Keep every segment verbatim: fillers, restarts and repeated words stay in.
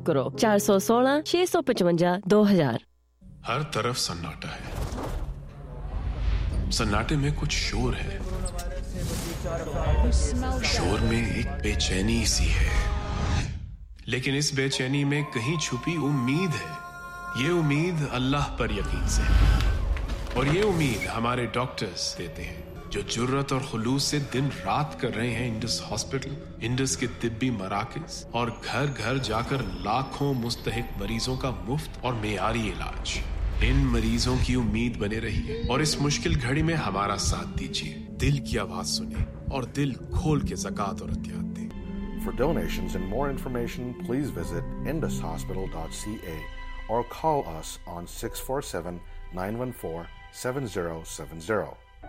کرو چار سو سولہ چھ سو پچوجا دو ہزار. ہر طرف سناٹا ہے. سناٹے میں کچھ شور ہے. شور میں ایک بے چینی سی ہے, لیکن اس بے چینی میں کہیں چھپی امید ہے. یہ امید اللہ پر یقین سے ہے, اور یہ امید ہمارے ڈاکٹرز دیتے ہیں جو جرت اور خلوص سے دن رات کر رہے ہیں انڈس ہاسپٹل, انڈس کے طبی مراکز اور گھر گھر جا کر لاکھوں مستحق مریضوں کا مفت اور معیاری علاج. ان مریضوں کی امید بنے رہیے اور اس مشکل گھڑی میں ہمارا ساتھ دیجیے. دل کی آواز سنیں اور دل کھول کے زکوٰۃ اور عطیات دیں. For donations and more information, please visit indus hospital dot c a or call us on six four seven, nine one four, seven zero seven zero.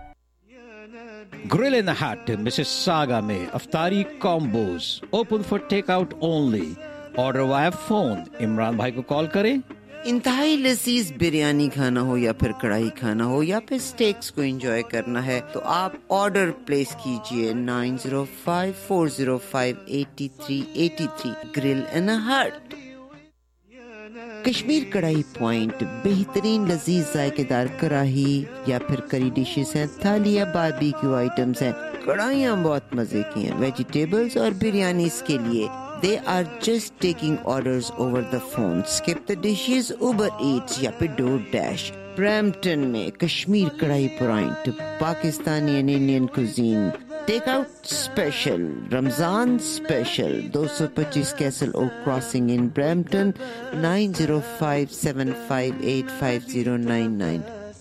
Grill in the Hut, Mississauga میں افطاری combos open for takeout only. Order via phone. Imran بھائی کو کال کریں. انتہائی لذیذ بریانی کھانا ہو یا پھر کڑھائی کھانا ہو یا پھر سٹیکس کو انجوائے کرنا ہے تو آپ آرڈر پلیس کیجئے nine zero five four zero five eighty three eighty three. Grill and hut. Kashmir karahi point بہترین لذیذ ذائقے دار کڑاہی یا پھر کری ڈشز ہیں, تھالی یا باربیکیو آئٹمز ہیں. کڑھائیاں بہت مزے کی ہیں, ویجیٹیبلز اور بریانیز کے لیے. They are just taking orders over the phone. Skip the dishes, Uber Eats یا پھر DoorDash. برمپٹن میں Kashmir karahi point, Pakistani and Indian cuisine. Take out special, رمضان اسپیشل, دو سو پچیس Castle Oak Crossing in Brampton. Nine zero five seven five eight five zero nine nine.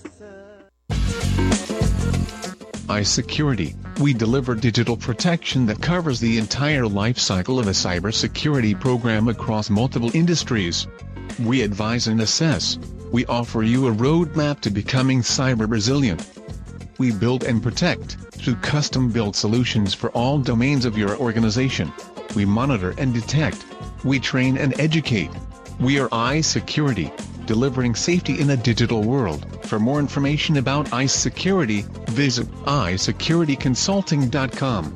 iSecurity. We deliver digital protection that covers the entire life cycle of a cybersecurity program across multiple industries. We advise and assess. We offer you a roadmap to becoming cyber resilient. We build and protect through custom-built solutions for all domains of your organization. We monitor and detect. We train and educate. We are iSecurity, delivering safety in a digital world. For more information about iSecurity, visit i security consulting dot com.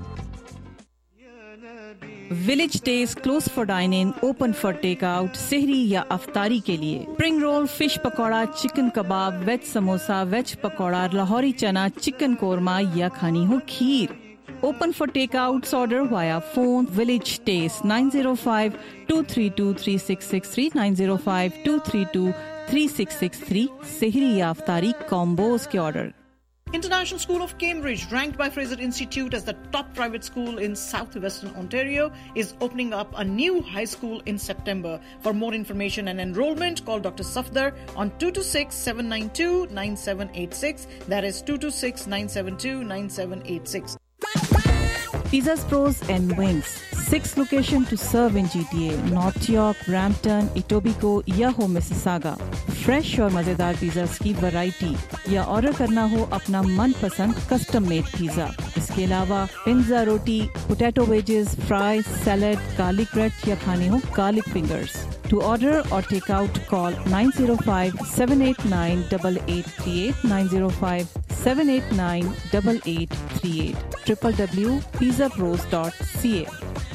Village Days closed for dine-in, open for takeout, sehri یا افطاری کے لیے. Spring roll, fish pakoda, chicken kebab, veg samosa, veg pakoda, لاہوری چنا, chicken korma یا کھانی ہو کھیر. Open for takeouts, order via phone. Village Days nine zero five, two three two, three six six three, nine zero five, two three two, three six six three. سہری یا افطاری combos کے order. International School of Cambridge, ranked by Fraser Institute as the top private school in southwestern Ontario, is opening up a new high school in September. For more information and enrollment, call Doctor Safdar on two two six, seven nine two, nine seven eight six. That is two two six, nine seven two, nine seven eight six. Pizzas Pros and Wings. Six location to serve in G T A. North York, Brampton, Etobicoke یا ہو Mississauga. Fresh اور مزیدار pizzas کی variety یا order کرنا ہو اپنا من پسند custom made pizza. اس کے علاوہ پنزا روٹی, potato wedges, fry, salad, garlic bread یا کھانے ہو garlic fingers. To order or take out, call nine zero five, seven eight nine, eight eight three eight, nine zero five, seven eight nine, eight eight three eight, w w w dot pizza pros dot c a.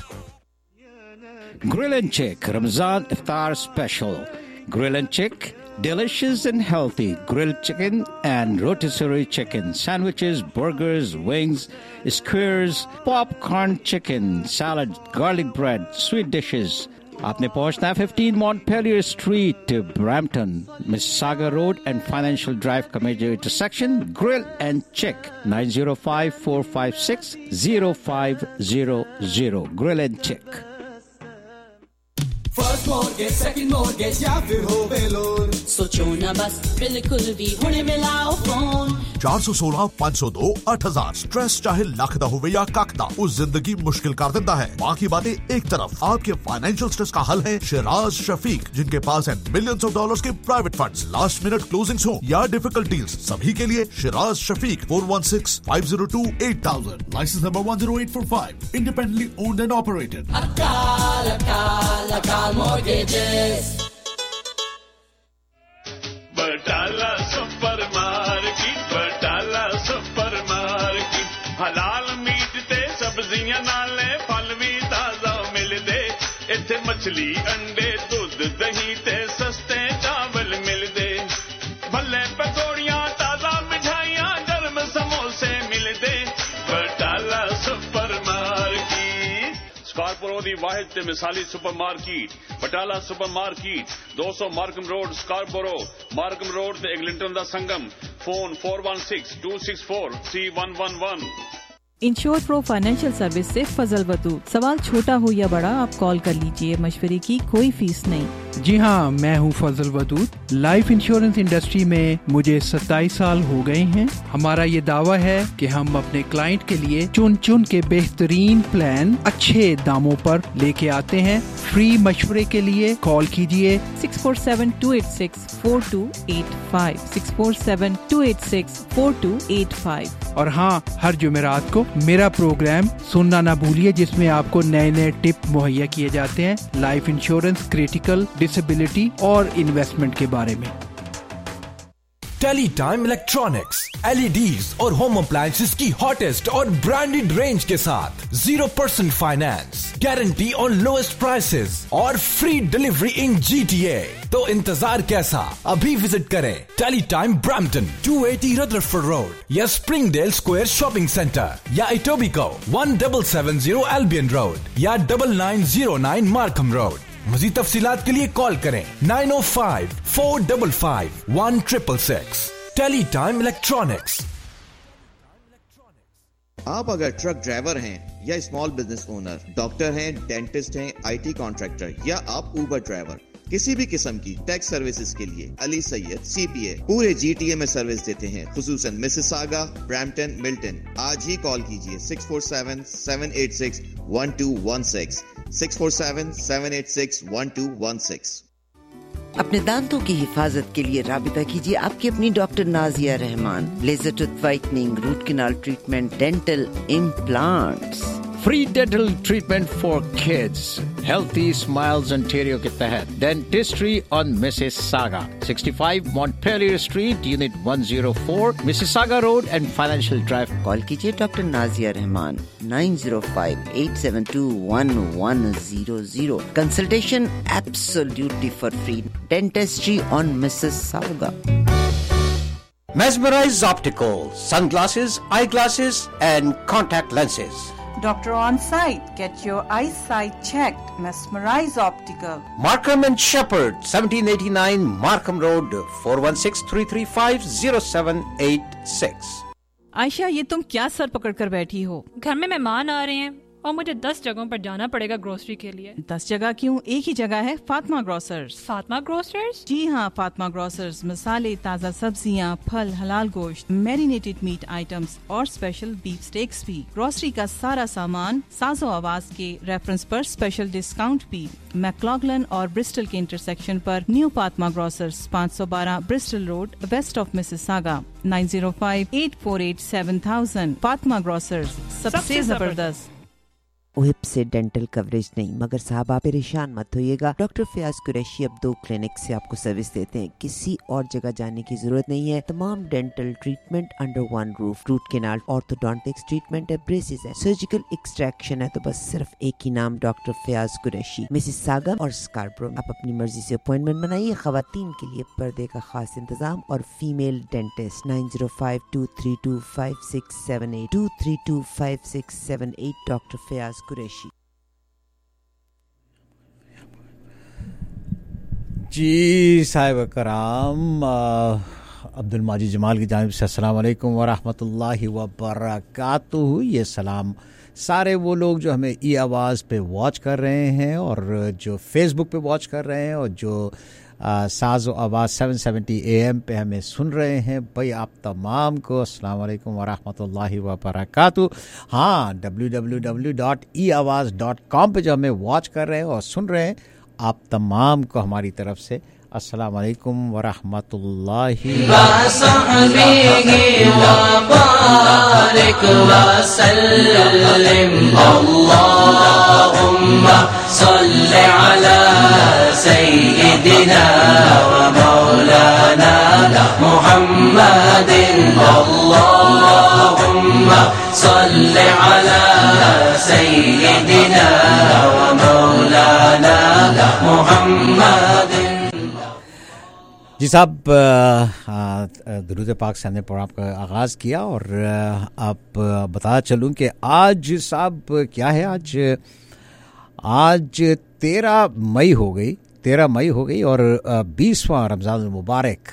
Grill and Chick Ramzan Iftar Special. Grill and Chick, delicious and healthy grilled chicken and rotisserie chicken, sandwiches, burgers, wings, skewers, popcorn chicken, salad, garlic bread, sweet dishes. آپ نے پہنچنا ہے fifteen Montpellier street, Brampton, Mississauga road and financial drive کا major intersection. Grill and check nine zero five four five six zero five zero zero. Grill and check. First mortgage, second mortgage یا پھر ہو ویلون, سوچو نہ بس بالکل بھی ہونے ملاؤ phone. چار سو سولہ پانچ سو دو آٹھ ہزار. اسٹریس چاہے لاکھ دا ہوئے یا کاک دا, اس زندگی مشکل کر دیتا ہے. باقی باتیں ایک طرف, آپ کے فائنینشیل اسٹریس کا حل ہے شراز شفیق, جن کے پاس ہیں ملینز آف ڈالرز کے private funds. Last minute closings ہوں یا ڈیفیکلٹیز, سبھی کے لیے Shiraz Shafiq. Four one six five zero two eight thousand, licence number one zero eight four five, independently owned and operated. Akal Akal Akal mortgages. Batala supermarket, Batala supermarket, حلال meat تے سبزیاں نالے پھل بھی تازہ ملدے, ایتھے مچھلی انڈے تو پرو دی واحد تے مثالی supermarket Batala supermarket دو سو Markham road Scarborough Markham road تے ایگلنٹن دا سنگم phone four one six two six four three one one one. Insure pro financial service سے فضل ودود. سوال چھوٹا ہو یا بڑا آپ کال کر لیجئے, مشورے کی کوئی فیس نہیں. جی ہاں, میں ہوں فضل ودود. لائف انشورنس انڈسٹری میں مجھے ستائیس سال ہو گئے ہیں. ہمارا یہ دعویٰ ہے کہ ہم اپنے کلائنٹ کے لیے چن چن کے بہترین پلان اچھے داموں پر لے کے آتے ہیں. فری مشورے کے لیے کال کیجئے six four seven two eight six four two eight five six four seven two eight six four two eight five. اور ہاں, ہر جمعرات کو میرا پروگرام سننا نہ بھولیے جس میں آپ کو نئے نئے ٹپ مہیا کیے جاتے ہیں لائف انشورنس, کریٹیکل, ڈسیبلٹی اور انویسٹمنٹ کے بارے میں. Teletime electronics L E Ds اور ہوم اپلائنسز کی ہاٹسٹ اور برانڈیڈ رینج کے ساتھ zero percent finance, guarantee on lowest prices اور free delivery in G T A. تو انتظار کیسا, ابھی وزٹ کریں Teletime Brampton two eighty Rutherford road یا Springdale square shopping centre یا Etobicoke one double seven zero Albion road یا double nine zero nine Markham road. مزید تفصیلات کے لیے کال کریں nine O five four double five one triple six. Teletime electronics. آپ اگر truck driver ہیں یا اسمال بزنس اونر, ڈاکٹر ہیں, ڈینٹسٹ ہیں, آئی ٹی کانٹریکٹر یا آپ اوبر ڈرائیور, کسی بھی قسم کی ٹیکس سروسز کے لیے علی سید سی پی اے پورے جی ٹی اے میں سروس دیتے ہیں, خصوصاً مسیساگا, برامپٹن, ملٹن. آج ہی کال کیجیے six four seven seven eight six one two one six six four seven seven eight six one two one six. اپنے دانتوں کی حفاظت کے لیے رابطہ کیجیے آپ کی اپنی doctor Nazia Rehman. Laser tooth whitening, root canal treatment, dental implants. Free dental treatment for kids. Healthy smiles Ontario کے تحت dentistry on Mississauga, sixty five Montpellier street, unit one zero four, Mississauga road and financial drive. Call کیجیے doctor Nazia Rehman nine zero five eight seven two one one zero zero. Consultation absolutely for free. Dentistry on Mississauga. Mesmerize Optical, sunglasses, eyeglasses and contact lenses. Doctor on site. Get your eyesight checked. Mesmerize Optical. Markham and Shepherd, seventeen eighty-nine Markham Road, four one six, three three five, zero seven eight six. Ayesha, یہ تم کیا سر پکڑ کر بیٹھی ہو؟ گھر میں مہمان آ رہے ہیں اور مجھے دس جگہوں پر جانا پڑے گا گروسری کے لیے. دس جگہ کیوں, ایک ہی جگہ ہے, فاطمہ گروسرز. فاطمہ گروسرز؟ جی ہاں, فاطمہ گروسرز مسالے, تازہ سبزیاں, پھل, حلال گوشت, میرینیٹڈ میٹ آئٹمس اور اسپیشل بیف سٹیکس بھی. گروسری کا سارا سامان ساز و آواز کے ریفرنس پر اسپیشل ڈسکاؤنٹ بھی. میکلاگلن اور برسٹل کے انٹرسیکشن پر نیو فاطمہ گروسرز, پانچ سو بارہ Bristol road, west of Mississauga. Nine zero five eight four eight seven thousand. Fatima grocers, سب سے زبردست. ویب سے ڈینٹل کوریج نہیں, مگر صاحب آپ پریشان مت ہوئیے گا. ڈاکٹر فیاض قریشی اب دو کلینک سے آپ کو سروس دیتے ہیں, کسی اور جگہ جانے کی ضرورت نہیں ہے. تمام dental treatment under one roof. Root canal, orthodontics treatment ہے, بریسز ہے, سرجیکل ایکسٹریکشن ہے, تو بس صرف ایک ہی نام ڈاکٹر فیاض قریشی, مسیساگا اور اسکاربرو. آپ اپنی مرضی سے اپوائنٹمنٹ بنائیے. خواتین کے لیے پردے کا خاص انتظام اور female dentist. Nine zero five two three two five six seven eight two three two five six seven eight. Doctor Fayyaz Qureshi. جی صاحب کرام, عبد الماجد جمال کی جانب سے السلام علیکم ورحمۃ اللہ وبرکاتہ. یہ سلام سارے وہ لوگ جو ہمیں ای آواز پہ واچ کر رہے ہیں اور جو فیس بک پہ واچ کر رہے ہیں اور جو ساز و آواز سیون سیونٹی اے ایم پہ ہمیں سن رہے ہیں. بھائی آپ تمام کو السلام علیکم ورحمۃ اللہ وبرکاتہ. ہاں, W W W dot E Awaaz dot کام پہ جو ہمیں واچ کر رہے ہیں اور سن رہے ہیں, آپ تمام کو ہماری طرف سے السلام علیکم ورحمۃ اللہ. اللہم صل علی سیدنا و مولانا محمد. اللہم صل علی سیدنا و مولانا محمد. جی صاحب, درود پاک سے ہم نے پروگرام کا آغاز کیا اور آپ بتا چلوں کہ آج صاحب کیا ہے, آج आज तेरह मई हो गई तेरह मई हो गई और बीसवां रमज़ान मुबारक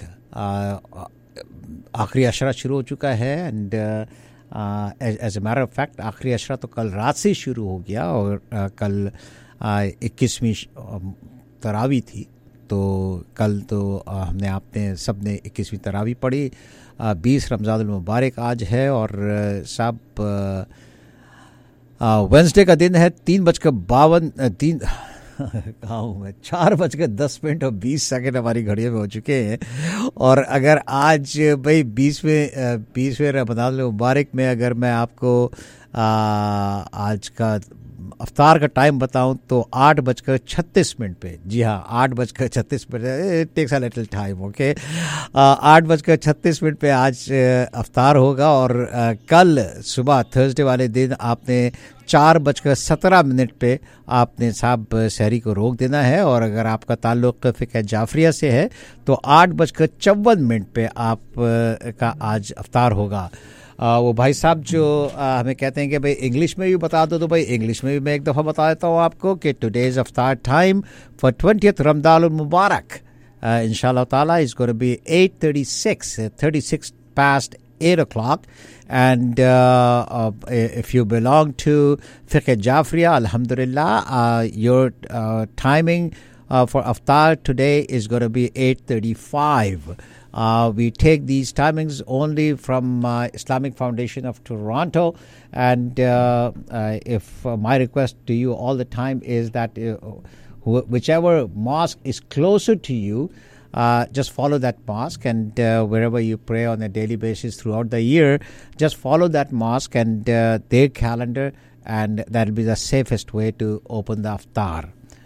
आखिरी अशरा शुरू हो चुका है. And as a matter of fact आखिरी अशरा तो कल रात से शुरू हो गया और uh, कल इक्कीसवीं uh, तरावी थी. तो कल तो uh, हमने आपने सब ने इक्कीसवीं तरावी पढ़ी. बीस रमज़ान मुबारक आज है और uh, सब वेंसडे uh, का दिन है. तीन बजकर बावन तीन कहाँ हूँ मैं चार बजकर दस मिनट और बीस सेकंड हमारी घड़ियों में हो चुके हैं. और अगर आज भाई बीसवें बीसवें रमज़ान मुबारक में अगर मैं आपको आ, आज का अफ्तार का टाइम बताऊं तो आठ बजकर छत्तीस मिनट पे. जी हाँ, आठ बजकर छत्तीस minute. Takes a little time. Okay, आठ बजकर छत्तीस मिनट पे आज अफ्तार होगा. और आ, कल सुबह थर्सडे वाले दिन आपने चार बजकर सत्रह मिनट पे आपने साहब सहरी को रोक देना है. और अगर आपका ताल्लुक़ फ़िक़्ह जाफ़रिया से है तो आठ बजकर चौवन मिनट पे आप का आज अफ्तार होगा. आ, वो भाई साहब जो आ, हमें कहते हैं कि भाई इंग्लिश में भी बता दो, तो भाई इंग्लिश में भी मैं एक दफ़ा बता देता हूँ आपको कि टुडेज़ अफ्तार टाइम फॉर ट्वेंटियथ रमज़ान मुबारक इंशाअल्लाह ताला is going to be at thirty six thirty six past eight o'clock. And uh, uh, if you belong to Fiqh Jafriya, alhamdulillah, uh, your uh, timing uh, for Aftar today is going to be eight thirty-five. Uh, we take these timings only from uh, Islamic Foundation of Toronto. And uh, uh, if uh, my request to you all the time is that uh, wh- whichever mosque is closer to you, Uh, just follow that mosque, and uh, wherever you pray on a daily basis throughout the year, just follow that mosque and uh, their calendar, and that will be the safest way to open the iftar.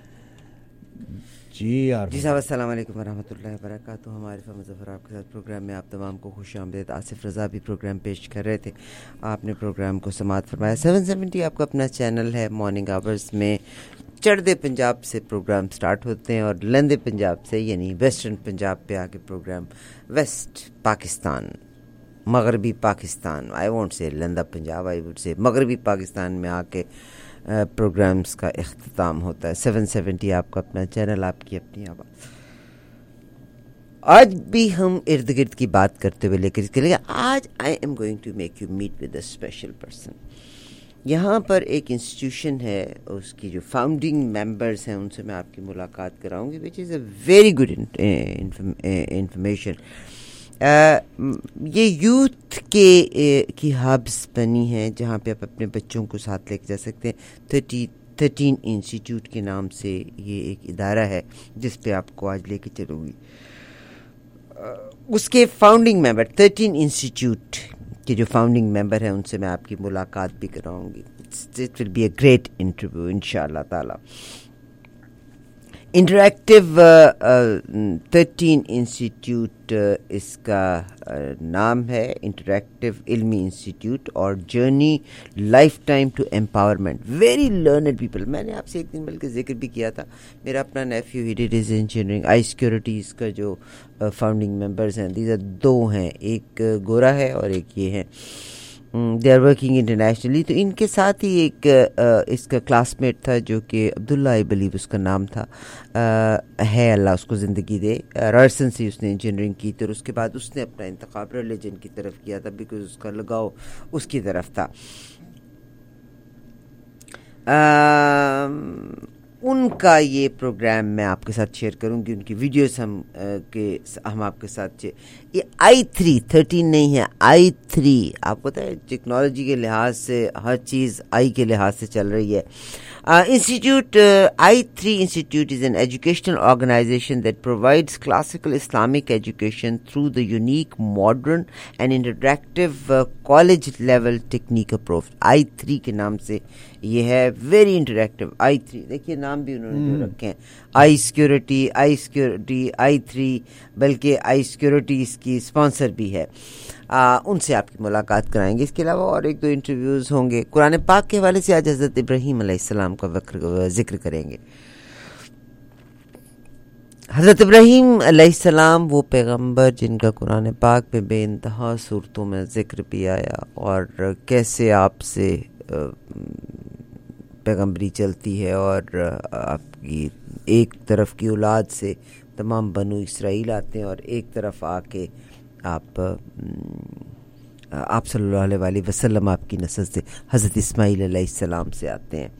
जी जी साहब, अस्सलाम वालेकुम वरहमतुल्लाहि वबरकातुहू. हमारे मुज़फ़्फ़र आपके साथ programme में आप तमाम को खुश आमदीद. आसिफ रज़ा भी प्रोग्राम पेश कर रहे थे, आपने प्रोग्राम को समाअत फरमाया. सेवन सेवेंटी आपका अपना चैनल है. मॉर्निंग आवर्स में चढ़दे पंजाब से प्रोग्राम स्टार्ट होते हैं और लंदे पंजाब से यानी वेस्टर्न पंजाब पे आके प्रोग्राम वेस्ट पाकिस्तान, मगरबी Pakistan, I won't say लंदा Punjab, I would say मगरबी पाकिस्तान में आके प्रोग्राम्स का इख्तिताम होता है. सेवन सेवेंटी आपका अपना चैनल, आपकी अपनी आवाज़. आज भी हम इर्द गिर्द की बात करते हुए लेकर चलेंगे. आज I am going to make you meet with a special person. यहाँ पर एक इंस्टीट्यूशन है, उसकी जो फाउंडिंग मेंबर्स हैं उनसे मैं आपकी मुलाकात कराऊंगी, which is a very good information. ये यूथ के uh, की हब्स बनी हैं जहाँ पे आप अपने बच्चों को साथ लेके जा सकते हैं. थर्टी थर्टीन इंस्टीट्यूट के नाम से ये एक इदारा है जिस पे आपको आज लेके चलूँगी. uh, उसके फाउंडिंग मेंबर थर्टीन इंस्टीट्यूट के जो फाउंडिंग मेंबर हैं उनसे मैं आपकी मुलाकात भी कराऊंगी. It will be a great interview इंशाअल्लाह ताला. इंटरैक्टिव थर्टीन इंस्टीट्यूट इसका uh, नाम है, इंटरैक्टिव इल्मी इंस्टीट्यूट और journey life time to empowerment very learned people. मैंने आपसे एक दिन बल्कि जिक्र भी किया था. मेरा अपना nephew he did his engineering. I securities का जो फाउंडिंग मेंबर्स हैं, दीज आर दो हैं, एक गोरा है और एक ये है. They are working internationally. तो इनके साथ ही एक uh, इसका क्लासमेट था जो कि अब्दुल्ला, आई बिलीव उसका नाम था, uh, है अल्लाह उसको ज़िंदगी दे. रायसन से उसने इंजीनियरिंग की थी और उसके बाद उसने अपना इंतखाब रिलीजन की तरफ किया था बिकॉज उसका लगाव उसकी तरफ था. uh, उनका ये प्रोग्राम मैं आपके साथ शेयर करूंगी, उनकी वीडियोस हम आ, के हम आपके साथ. ये आई थ्री थर्टीन नहीं है, आई थ्री. आपको पता है टेक्नोलॉजी के लिहाज से हर चीज़ आई के लिहाज से चल रही है. Institute I three institute is an educational organisation that provides classical Islamic education through the unique modern and interactive college level technique approach. I three के नाम से ये है, वेरी इंटरैक्टिव. आई थ्री देखिए नाम भी उन्होंने जो रखे हैं, I security, I security, I three, बल्कि आई सिक्योरिटी इसकी स्पॉन्सर भी है. आ, उनसे आपकी मुलाकात कराएंगे. इसके अलावा और एक दो इंटरव्यूज़ होंगे. कुरान पाक के हवाले से आज हज़रत इब्राहीम अलैहिस्सलाम का जिक्र करेंगे. हज़रत इब्राहीम अलैहिस्सलाम वो पैगंबर जिनका कुरान पाक में बेइंतहा सूरतों में जिक्र भी आया और कैसे आपसे پیغمبری چلتی ہے اور آپ کی ایک طرف کی اولاد سے تمام بنو اسرائیل آتے ہیں اور ایک طرف آ کے آپ آپ صلی اللہ علیہ وآلہ وسلم آپ کی نسل سے حضرت اسماعیل علیہ السلام سے آتے ہیں.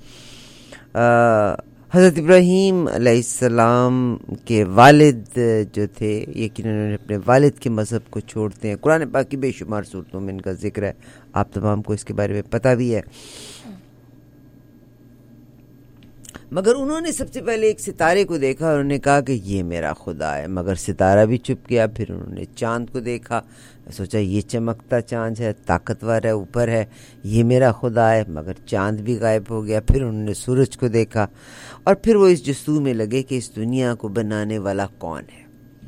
حضرت ابراہیم علیہ السلام کے والد جو تھے یقیناً انہوں نے اپنے والد کے مذہب کو چھوڑتے ہیں. قرآن پاک کی بے شمار صورتوں میں ان کا ذکر ہے, آپ تمام کو اس کے بارے میں پتہ بھی ہے. مگر انہوں نے سب سے پہلے ایک ستارے کو دیکھا اور انہوں نے کہا کہ یہ میرا خدا ہے, مگر ستارہ بھی چھپ گیا. پھر انہوں نے چاند کو دیکھا, سوچا یہ چمکتا چاند ہے, طاقتور ہے, اوپر ہے, یہ میرا خدا ہے, مگر چاند بھی غائب ہو گیا. پھر انہوں نے سورج کو دیکھا اور پھر وہ اس جستجو میں لگے کہ اس دنیا کو بنانے والا کون ہے.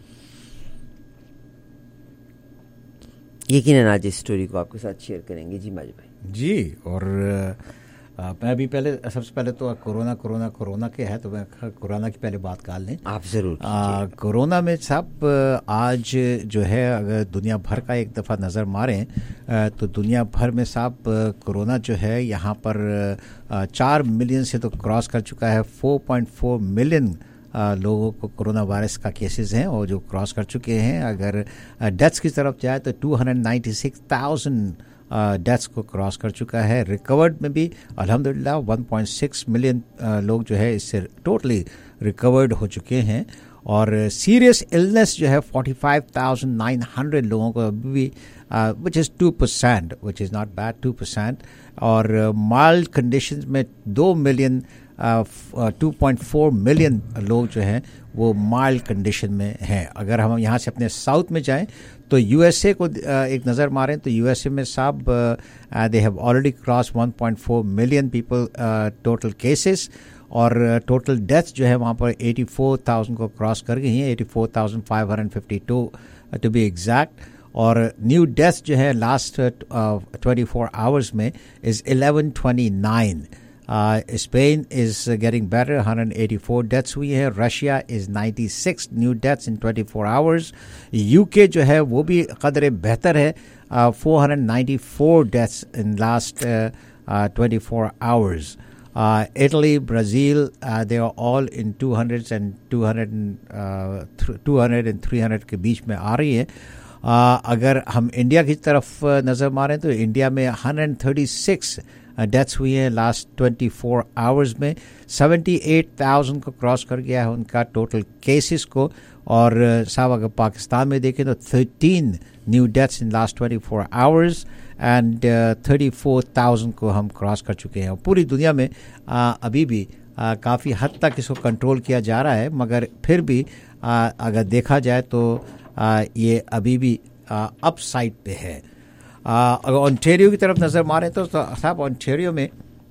یقیناً آج اس سٹوری کو آپ کے ساتھ شیئر کریں گے. جی ماجد بھائی. جی, اور میں ابھی پہلے سب سے پہلے تو کورونا کورونا کورونا کے ہے تو میں کورونا کی پہلے بات کر لیں. آپ ضرور. کورونا میں صاحب آج جو ہے اگر دنیا بھر کا ایک دفعہ نظر ماریں تو دنیا بھر میں صاحب کورونا جو ہے یہاں پر چار ملین سے تو کراس کر چکا ہے. فور پوائنٹ فور ملین لوگوں کو کرونا وائرس کا کیسز ہیں اور جو کراس کر چکے ہیں. اگر ڈیتھس کی طرف جائے تو two hundred ninety six thousand deaths کو کراس کر چکا ہے. ریکورڈ میں بھی الحمدللہ ون پوائنٹ سکس ملین لوگ جو ہے اس سے ٹوٹلی ریکورڈ ہو چکے ہیں. اور سیریس النس جو ہے forty five thousand nine hundred لوگوں کو ابھی بھی which is two percent which is not bad two percent. اور مائلڈ کنڈیشنز میں دو million two point four million لوگ جو ہیں وہ مائلڈ کنڈیشن میں ہیں. اگر ہم یہاں سے اپنے ساؤتھ میں جائیں تو یو ایس اے کو ایک نظر ماریں تو یو ایس اے میں صاحب they have already cross one point four million people total cases. اور ٹوٹل ڈیتھ جو ہے وہاں پر ایٹی فور تھاؤزینڈ کو کراس کر گئی ہیں, eighty four thousand five hundred fifty two to be exact. اور نیو ڈیتھ جو ہے لاسٹ ٹوئنٹی فور آورس میں is eleven twenty nine. Spain is getting better, one eighty four deaths ہوئی ہیں. Russia is ninety six new deaths in twenty four hours. U K جو ہے وہ بھی قدر بہتر ہے, four hundred ninety four deaths in last twenty four hours. Italy, Brazil, they are all in two hundred and two hundred two hundred and three hundred کے بیچ میں آ رہی ہے. اگر ہم انڈیا کی طرف نظر ماریں تو انڈیا میں ہنڈریڈ تھرٹی سکس ڈیتھس ہوئی ہیں لاسٹ ٹوئنٹی فور آورز میں. سیونٹی ایٹ تھاؤزینڈ کو کراس کر گیا ہے ان کا ٹوٹل کیسز کو. اور صاحب اگر پاکستان میں دیکھیں تو thirteen new deaths in last twenty four hours and thirty four thousand کو ہم کراس کر چکے ہیں. اور پوری دنیا میں آ, ابھی بھی آ, کافی حد تک اس کو کنٹرول کیا جا رہا ہے, مگر پھر بھی آ, اگر دیکھا جائے تو آ, یہ ابھی بھی اپ سائڈ پہ ہے. اگر اونٹیریو کی طرف نظر ماریں تو صاحب اونٹیریو میں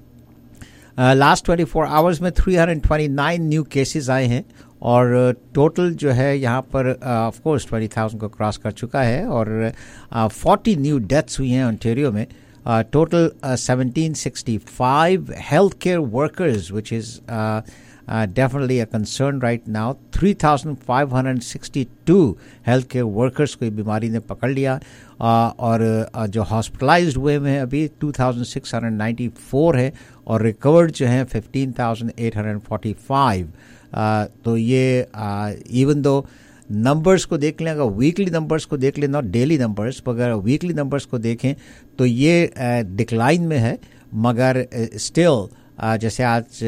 لاسٹ ٹوئنٹی فور آورز میں three hundred twenty nine new cases آئے ہیں. اور ٹوٹل جو ہے یہاں پر آف کورس ٹوئنٹی تھاؤزینڈ کو کراس کر چکا ہے. اور فورٹی نیو ڈیتھس ہوئی ہیں اونٹیریو میں. Total seventeen sixty five health care workers which is definitely a concern right now. Three thousand five hundred sixty two health care workers کو یہ بیماری نے پکڑ لیا. اور جو ہاسپٹلائزڈ ہوئے ہوئے ہیں ابھی two thousand six hundred ninety four ہے. اور ریکورڈ جو ہیں fifteen thousand eight hundred forty five. تو یہ ایون دو نمبرس کو دیکھ لیں, اگر ویکلی نمبرس کو دیکھ لیں, ناٹ ڈیلی نمبرس, اگر ویکلی نمبرس کو دیکھیں تو یہ ڈکلائن میں ہے. مگر اسٹل جیسے آج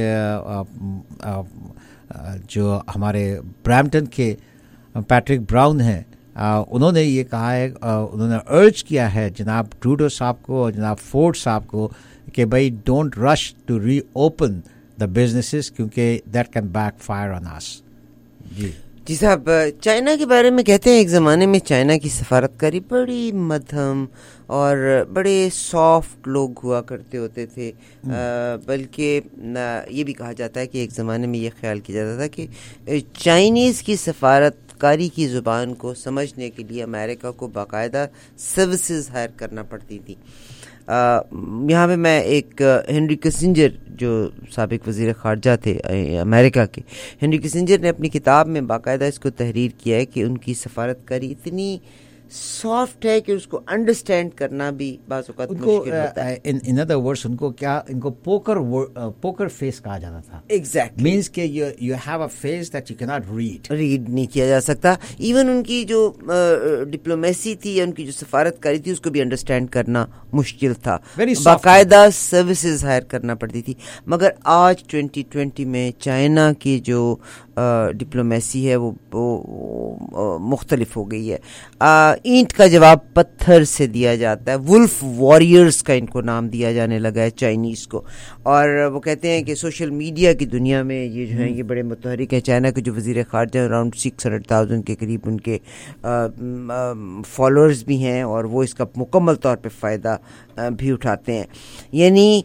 جو ہمارے برامپٹن کے پیٹرک براؤن ہیں, انہوں نے یہ کہا ہے, انہوں نے ارج کیا ہے جناب ٹروڈو صاحب کو اور جناب فورڈ صاحب کو کہ بھائی don't rush to reopen the businesses کیونکہ that can backfire on us. جی جی صاحب, چائنا کے بارے میں کہتے ہیں ایک زمانے میں چائنا کی سفارتکاری بڑی مدھم اور بڑے سافٹ لوگ ہوا کرتے ہوتے تھے. بلکہ یہ بھی کہا جاتا ہے کہ ایک زمانے میں یہ خیال کیا جاتا تھا کہ چائنیز کی سفارتکاری کی زبان کو سمجھنے کے لیے امریکہ کو باقاعدہ سروسز ہائر کرنا پڑتی تھی. یہاں پہ میں ایک ہنری کسنجر جو سابق وزیر خارجہ تھے امریکہ کے, ہنری کسنجر نے اپنی کتاب میں باقاعدہ اس کو تحریر کیا ہے کہ ان کی سفارتکاری اتنی سافٹ ہے کہ اس کو انڈرسٹینڈ کرنا بھی بعض اوقات مشکل ہوتا ہے. ان ادر ورڈز ان کو کیا ان کو پوکر پوکر فیس کہا جاتا تھا. ایگزیکٹلی مینس کہ you you have a face that you کی ناٹ ریڈ ریڈ نہیں کیا جا سکتا. ایون ان کی جو ڈپلومیسی تھی یا ان کی جو سفارت کاری تھی اس کو بھی انڈرسٹینڈ کرنا مشکل تھا, باقاعدہ سروسز ہائر کرنا پڑتی تھی. مگر آج ٹوینٹی ٹوینٹی میں چائنا کی جو ڈپلومیسی ہے وہ, وہ مختلف ہو گئی ہے. اینٹ کا جواب پتھر سے دیا جاتا ہے. ولف واریئرز کا ان کو نام دیا جانے لگا ہے چائنیز کو, اور وہ کہتے ہیں کہ سوشل میڈیا کی دنیا میں یہ جو ہیں یہ بڑے متحرک ہیں. چائنا کے جو وزیر خارجہ اراؤنڈ سکس ہنڈریڈ تھاؤزینڈ کے قریب ان کے فالوورز بھی ہیں, اور وہ اس کا مکمل طور پہ فائدہ بھی اٹھاتے ہیں. یعنی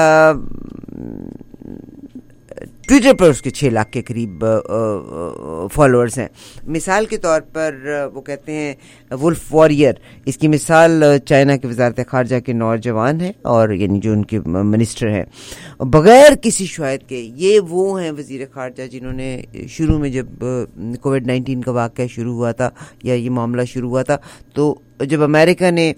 ٹویٹر پر اس کے چھ لاکھ کے قریب فالوورز ہیں. مثال کے طور پر وہ کہتے ہیں ولف واریئر, اس کی مثال چائنا کے وزارت خارجہ کے نوجوان ہیں, اور یعنی جو ان کے منسٹر ہیں, بغیر کسی شہادت کے. یہ وہ ہیں وزیر خارجہ جنہوں نے شروع میں جب کووڈ نائنٹین کا واقعہ شروع ہوا تھا یا یہ معاملہ شروع ہوا تھا, تو جب امریکہ نے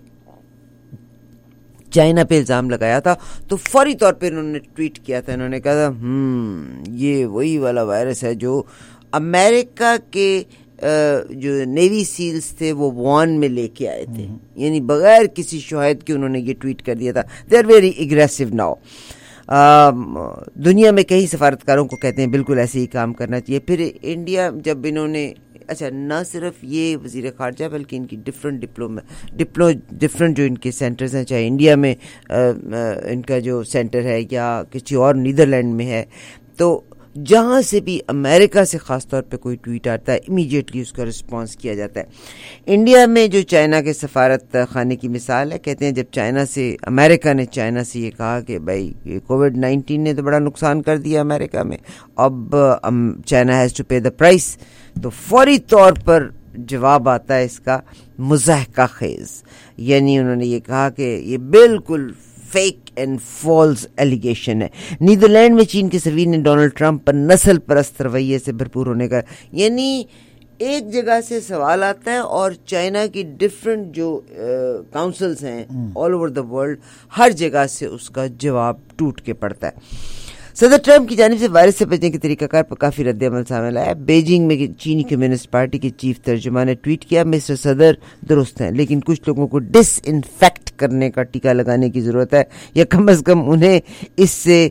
چائنا پہ الزام لگایا تھا تو فوری طور پہ انہوں نے ٹویٹ کیا تھا. انہوں نے کہا تھا ہم یہ وہی والا وائرس ہے جو امریکہ کے جو نیوی سیلز تھے وہ وان میں لے کے آئے تھے. یعنی بغیر کسی شہادت کے انہوں نے یہ ٹویٹ کر دیا تھا. They are very aggressive now. دنیا میں کئی سفارتکاروں کو کہتے ہیں بالکل ایسے ہی کام کرنا چاہیے. پھر انڈیا جب انہوں نے اچھا نہ صرف یہ وزیر خارجہ بلکہ ان کی ڈفرینٹ ڈپلوم ڈپلو ڈفرینٹ جو ان کے سینٹرز ہیں, چاہے انڈیا میں ان کا جو سینٹر ہے یا کسی اور نیدرلینڈ میں ہے, تو جہاں سے بھی امریکہ سے خاص طور پہ کوئی ٹویٹ آتا ہے امیڈیٹلی اس کا رسپانس کیا جاتا ہے. انڈیا میں جو چائنا کے سفارت خانے کی مثال ہے, کہتے ہیں جب چائنا سے امریکہ نے چائنا سے یہ کہا کہ بھائی یہ کووڈ نائنٹین نے تو بڑا نقصان کر دیا امریکہ میں, اب China has to pay the price, تو فوری طور پر جواب آتا ہے اس کا مضحکہ خیز. یعنی انہوں نے یہ کہا کہ یہ بالکل فیک اینڈ فالس ایلیگیشن ہے. نیدرلینڈ میں چین کے صدر نے ڈونلڈ ٹرمپ پر نسل پرست رویے سے بھرپور ہونے کا, یعنی ایک جگہ سے سوال آتا ہے اور چائنا کی ڈفرینٹ جو کاؤنسلز ہیں آل اوور دا ورلڈ, ہر جگہ سے اس کا جواب ٹوٹ کے پڑتا ہے. صدر ٹرمپ کی جانب سے وائرس سے بچنے کے طریقہ کار پر کافی رد عمل سامنے آیا. بیجنگ میں چینی کمیونسٹ پارٹی کے چیف ترجمان نے ٹویٹ کیا, مسٹر صدر درست ہیں لیکن کچھ لوگوں کو ڈس انفیکٹ کرنے کا ٹیکہ لگانے کی ضرورت ہے, یا کم از کم انہیں اس سے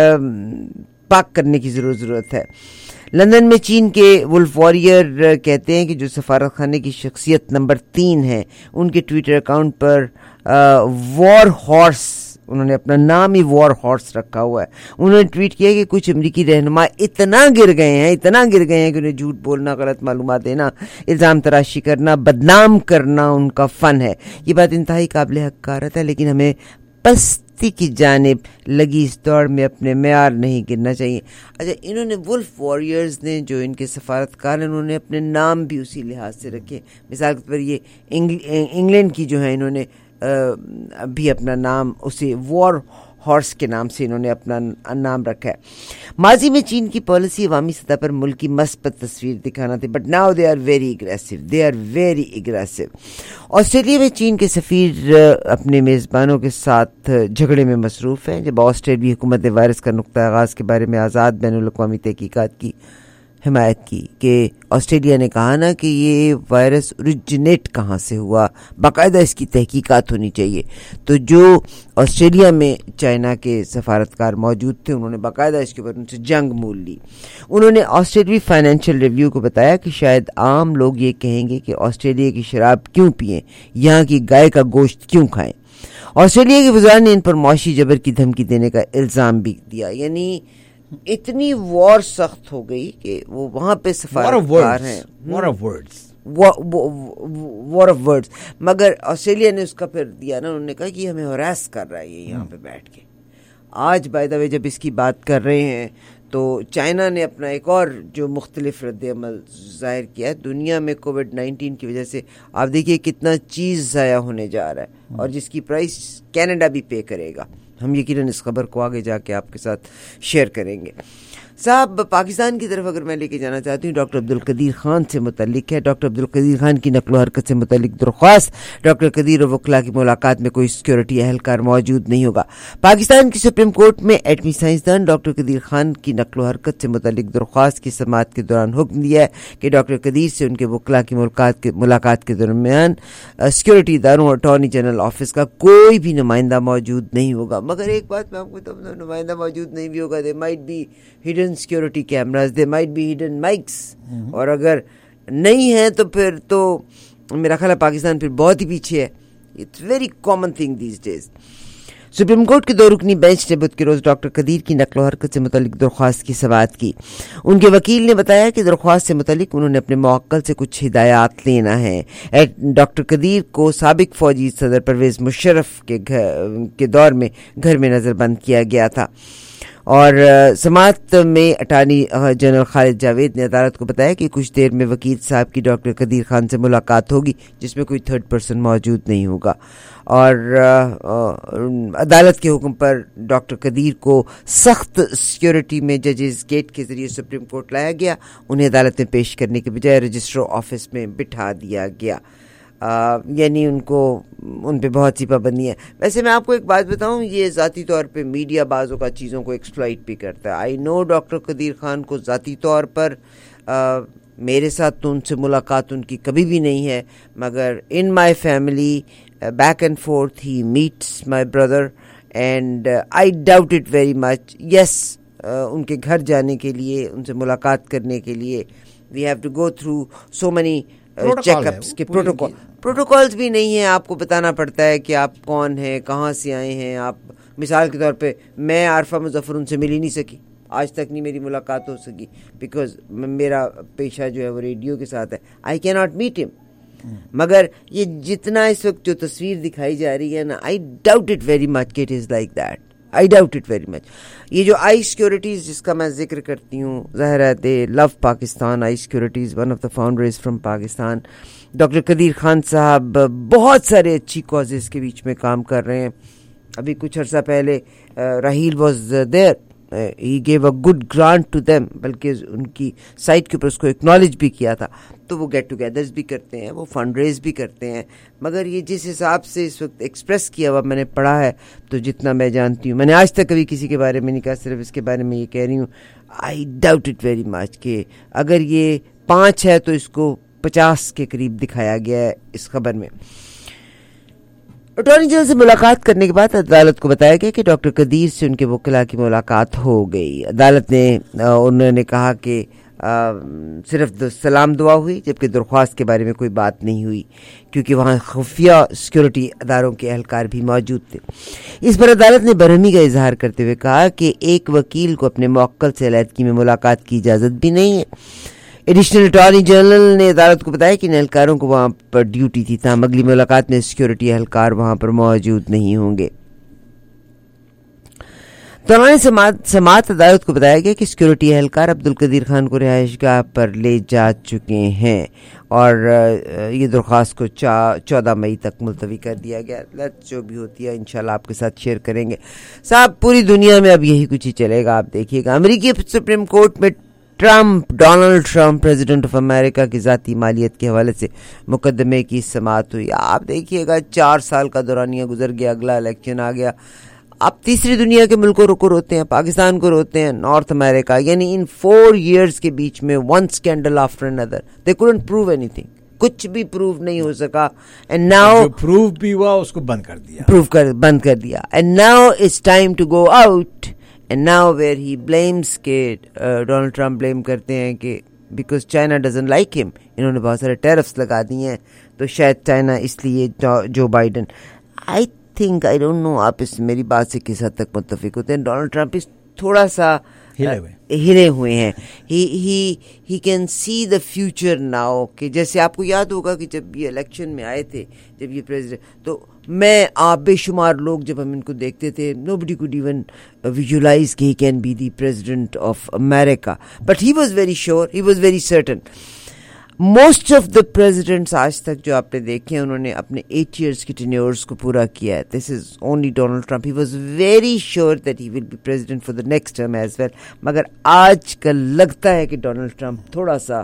پاک کرنے کی ضرورت ضرورت ہے. لندن میں چین کے ولف واریئر کہتے ہیں کہ جو سفارت خانے کی شخصیت نمبر تین ہے, ان کے ٹویٹر اکاؤنٹ پر وار ہارس, انہوں نے اپنا نام ہی وار ہارس رکھا ہوا ہے. انہوں نے ٹویٹ کیا کہ کچھ امریکی رہنما اتنا گر گئے ہیں اتنا گر گئے ہیں کہ انہیں جھوٹ بولنا, غلط معلومات دینا, الزام تراشی کرنا, بدنام کرنا ان کا فن ہے. یہ بات انتہائی قابل حقارت ہے, لیکن ہمیں پستی کی جانب لگی اس دوڑ میں اپنے معیار نہیں گرنا چاہیے. اچھا, انہوں نے ولف واریئرز نے جو ان کے سفارتکار ہیں انہوں نے اپنے نام بھی اسی لحاظ سے رکھے. مثال کے طور پر یہ انگلینڈ کی جو ہے انہوں نے بھی اپنا نام اسی وار ہارس کے نام سے انہوں نے اپنا نام رکھا ہے. ماضی میں چین کی پالیسی عوامی سطح پر ملک کی مثبت تصویر دکھانا تھی, but now they are very aggressive they are very aggressive. Australia میں چین کے سفیر اپنے میزبانوں کے ساتھ جھگڑے میں مصروف ہیں. جب آسٹریلوی حکومت نے وائرس کا نقطہ آغاز کے بارے میں آزاد بین الاقوامی تحقیقات کی حمایت کی کہ آسٹریلیا نے کہا نا کہ یہ وائرس اوریجنیٹ کہاں سے ہوا, باقاعدہ اس کی تحقیقات ہونی چاہیے, تو جو آسٹریلیا میں چائنا کے سفارتکار موجود تھے انہوں نے باقاعدہ اس کے اوپر ان سے جنگ مول لی. انہوں نے آسٹریلوی فائنینشیل ریویو کو بتایا کہ شاید عام لوگ یہ کہیں گے کہ آسٹریلیا کی شراب کیوں پئیں, یہاں کی گائے کا گوشت کیوں کھائیں. آسٹریلیا کے وزرا نے ان پر معاشی جبر کی دھمکی دینے کا الزام بھی دیا. یعنی اتنی وار سخت ہو گئی کہ وہ وہاں پہ سفارتکار ہیں, وار آف ورڈز, مگر آسٹریلیا نے اس کا پھر دیا نا, انہوں نے کہا کہ ہمیں ہراس کر رہا ہے یہ یہاں پہ بیٹھ کے. آج بائی دا وے جب اس کی بات کر رہے ہیں تو چائنا نے اپنا ایک اور جو مختلف رد عمل ظاہر کیا ہے. دنیا میں کووڈ نائنٹین کی وجہ سے آپ دیکھیے کتنا چیز ضائع ہونے جا رہا ہے, اور جس کی پرائس کینیڈا بھی پے کرے گا. ہم یقیناً اس خبر کو آگے جا کے آپ کے ساتھ شیئر کریں گے. صاحب پاکستان کی طرف اگر میں لے کے جانا چاہتی ہوں، ڈاکٹر عبدالقدیر خان سے متعلق ہے. ڈاکٹر عبدالقدیر خان کی نقل و حرکت سے متعلق درخواست. ڈاکٹر قدیر اور وکلاء کی ملاقات میں کوئی سیکورٹی اہلکار موجود نہیں ہوگا. پاکستان کی سپریم کورٹ میں ایٹمی سائنسدان ڈاکٹر قدیر خان کی نقل و حرکت سے متعلق درخواست کی سماعت کے دوران حکم دیا ہے کہ ڈاکٹر قدیر سے ان کے وکلاء کی ملاقات کے ملاقات کے درمیان سیکورٹی اداروں اور اٹارنی جنرل آفس کا کوئی بھی نمائندہ موجود نہیں ہوگا. مگر ایک بات میں آپ کو بتاؤں، نمائندہ موجود نہیں بھی ہوگا، they might be hidden security cameras, they might be hidden mics, اور اگر نہیں ہے تو پھر تو میرا خیال ہے پاکستان پھر بہت ہی پیچھے ہے. It's very common thing these days. Supreme court کے دو رکنی بینچ نے بدھ کے روز ڈاکٹر قدیر کی نقل و حرکت سے متعلق درخواست کی سماعت کی. ان کے وکیل نے بتایا کہ درخواست سے متعلق انہوں نے اپنے موکل سے کچھ ہدایات لینا ہے. ڈاکٹر قدیر کو سابق فوجی صدر پرویز مشرف کے گھر کے دور میں گھر میں نظر بند کیا گیا تھا. اور سماعت میں اٹارنی جنرل خالد جاوید نے عدالت کو بتایا کہ کچھ دیر میں وکیل صاحب کی ڈاکٹر قدیر خان سے ملاقات ہوگی جس میں کوئی تھرڈ پرسن موجود نہیں ہوگا. اور عدالت کے حکم پر ڈاکٹر قدیر کو سخت سیکورٹی میں ججز گیٹ کے ذریعے سپریم کورٹ لایا گیا. انہیں عدالت میں پیش کرنے کے بجائے رجسٹر آفس میں بٹھا دیا گیا. آ, یعنی ان کو ان پہ بہت سی پابندی ہے. ویسے میں آپ کو ایک بات بتاؤں، یہ ذاتی طور پہ میڈیا بعضوں کا چیزوں کو ایکسپلائٹ بھی کرتا ہے. آئی نو ڈاکٹر قدیر خان کو ذاتی طور پر، آ, میرے ساتھ تو ان سے ملاقات ان کی کبھی بھی نہیں ہے، مگر in my family back and forth he meets my brother and I doubt it very much. Yes, ان کے گھر جانے کے لیے، ان سے ملاقات کرنے کے لیے we have to go through so many check ups کے پروٹوکول پروٹوکالز بھی نہیں ہیں. آپ کو بتانا پڑتا ہے کہ آپ کون ہیں، کہاں سے آئے ہیں. آپ مثال کے طور پہ میں عارفہ مظفر ان سے مل ہی نہیں سکی، آج تک نہیں میری ملاقات ہو سکی، بیکاز میرا پیشہ جو ہے وہ ریڈیو کے ساتھ ہے. آئی کی ناٹ میٹ ہم. مگر یہ جتنا اس وقت جو تصویر دکھائی جا رہی ہے نا، I doubt it very much کہ it is like that. I doubt it very much. یہ جو آئی سیکورٹیز جس کا میں ذکر کرتی ہوں، ظاہر ہے they love Pakistan. I securities one of the founders from Pakistan. Doctor Qadeer Khan صاحب بہت سارے اچھی کازز کے بیچ میں کام کر رہے ہیں. ابھی کچھ عرصہ پہلے Raheel was there, he gave a good grant to them, بلکہ ان کی سائٹ کے اوپر اس کو اکنالج بھی کیا تھا. تو وہ گیٹ ٹوگیدرز بھی کرتے ہیں، وہ فنڈ ریز بھی کرتے ہیں. مگر یہ جس حساب سے اس وقت ایکسپریس کیا ہوا میں نے پڑھا ہے، تو جتنا میں جانتی ہوں، میں نے آج تک کبھی کسی کے بارے میں نہیں کہا، صرف اس کے بارے میں یہ کہہ رہی ہوں، I doubt it very much کہ اگر یہ پانچ ہے تو اس کو پچاس کے قریب دکھایا گیا ہے اس خبر میں. اٹارنی جنرل سے ملاقات کرنے کے بعد عدالت کو بتایا گیا کہ ڈاکٹر قدیر سے ان کے وکلاء کی ملاقات ہو گئی. عدالت نے انہوں نے کہا کہ آ, صرف سلام دعا ہوئی، جبکہ درخواست کے بارے میں کوئی بات نہیں ہوئی کیونکہ وہاں خفیہ سیکورٹی اداروں کے اہلکار بھی موجود تھے. اس پر عدالت نے برہمی کا اظہار کرتے ہوئے کہا کہ ایک وکیل کو اپنے موکل سے علیحدگی میں ملاقات کی اجازت بھی نہیں ہے. ایڈیشنل اٹارنی جنرل نے عدالت کو بتایا کہ ان اہلکاروں کو وہاں پر ڈیوٹی تھی، تاہم اگلی ملاقات میں سیکورٹی اہلکار وہاں پر موجود نہیں ہوں گے. دوران سماعت عدالت کو بتایا گیا کہ سیکورٹی اہلکار عبدالقدیر خان کو رہائش گاہ پر لے جا چکے ہیں اور یہ درخواست کو چودہ مئی تک ملتوی کر دیا گیا. لت جو بھی ہوتی ہے انشاءاللہ آپ کے ساتھ شیئر کریں گے. صاحب پوری دنیا میں اب یہی کچھ ہی چلے گا. آپ دیکھیے گا امریکی سپریم کورٹ میں Trump Donald Trump president of امریکہ کی ذاتی مالیت کے حوالے سے مقدمے کی سماعت ہوئی. آپ دیکھیے گا چار سال کا دورانیہ گزر گیا، اگلا الیکشن آ گیا. آپ تیسری دنیا کے ملکوں کو روتے ہیں، پاکستان کو روتے ہیں، نارتھ امریکہ. یعنی ان فور ایئرز کے بیچ میں ون اسکینڈل آفٹر اندر، they couldn't prove anything. کچھ بھی پروو نہیں ہو سکا. اینڈ ناؤ پروو بھی ہوا، اس کو بند کر دیا پروو کر بند کر دیا and now it's time to go out. And now where he blames کہ ڈونلڈ ٹرمپ بلیم کرتے ہیں کہ بیکاز چائنا ڈزنٹ لائک ہم، انہوں نے بہت سارے ٹیرفس لگا دیے ہیں تو شاید چائنا اس لیے Joe Biden. I think I don't know آپ اس میری بات سے کس حد تک متفق ہوتے ہیں. ڈونلڈ ٹرمپ اس تھوڑا سا ہلے ہوئے ہیں. He can see the future now. کہ جیسے آپ کو یاد ہوگا کہ جب یہ الیکشن میں آئے تھے، جب یہ پریزیڈنٹ، تو میں آپ بے شمار لوگ جب ہم ان کو دیکھتے تھے، nobody could even visualise کہ he can be the president of امریکہ، but he was very sure, he was very certain. Most of the presidents آج تک جو آپ نے دیکھے ہیں انہوں نے اپنے ایٹ ایئرس کی ٹینیورس کو پورا کیا ہے. This is only Donald Trump. He was very sure that he will be president for the next term as well. مگر آج کل لگتا ہے کہ ڈونلڈ ٹرمپ تھوڑا سا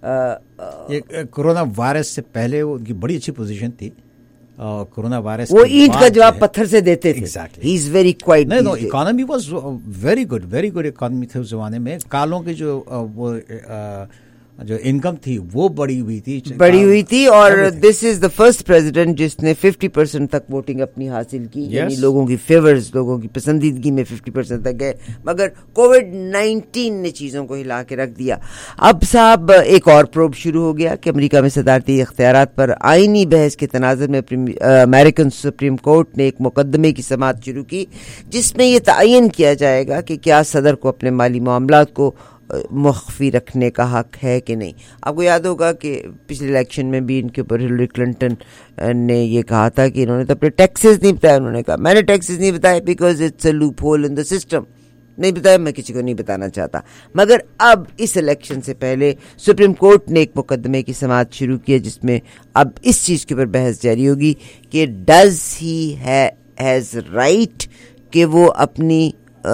کورونا وائرس سے پہلے ان کی بڑی اچھی پوزیشن تھی. کورونا وائرس وہ اینٹ کا جواب پتھر سے دیتے تھے. He is very quiet. No economy was very good very good economy تھے اس زمانے میں. کالوں کی جو وہ جو انکم تھی وہ بڑی ہوئی تھی بڑی ہوئی تھی اور دس از دا فرسٹ پریزیڈنٹ جس نے ففٹی پرسینٹ تک ووٹنگ اپنی حاصل کی. یعنی لوگوں کی فیورز لوگوں کی پسندیدگی میں ففٹی پرسینٹ تک گئے. مگر کووڈ نائنٹین نے چیزوں کو ہلا کے رکھ دیا. اب صاحب ایک اور پروب شروع ہو گیا کہ امریکہ میں صدارتی اختیارات پر آئینی بحث کے تناظر میں امریکن سپریم کورٹ نے ایک مقدمے کی سماعت شروع کی جس میں یہ تعین کیا جائے گا کہ کیا صدر کو اپنے مالی معاملات کو مخفی رکھنے کا حق ہے کہ نہیں. آپ کو یاد ہوگا کہ پچھلے الیکشن میں بھی ان کے اوپر ہلری کلنٹن نے یہ کہا تھا کہ انہوں نے تو اپنے ٹیکسز نہیں بتایا. انہوں نے کہا میں نے ٹیکسز نہیں بتایا because it's a loophole in the system. نہیں بتایا, میں کسی کو نہیں بتانا چاہتا. مگر اب اس الیکشن سے پہلے سپریم کورٹ نے ایک مقدمے کی سماعت شروع کی ہے جس میں اب اس چیز کے اوپر بحث جاری ہوگی کہ ڈز ہی ہیز رائٹ کہ وہ اپنی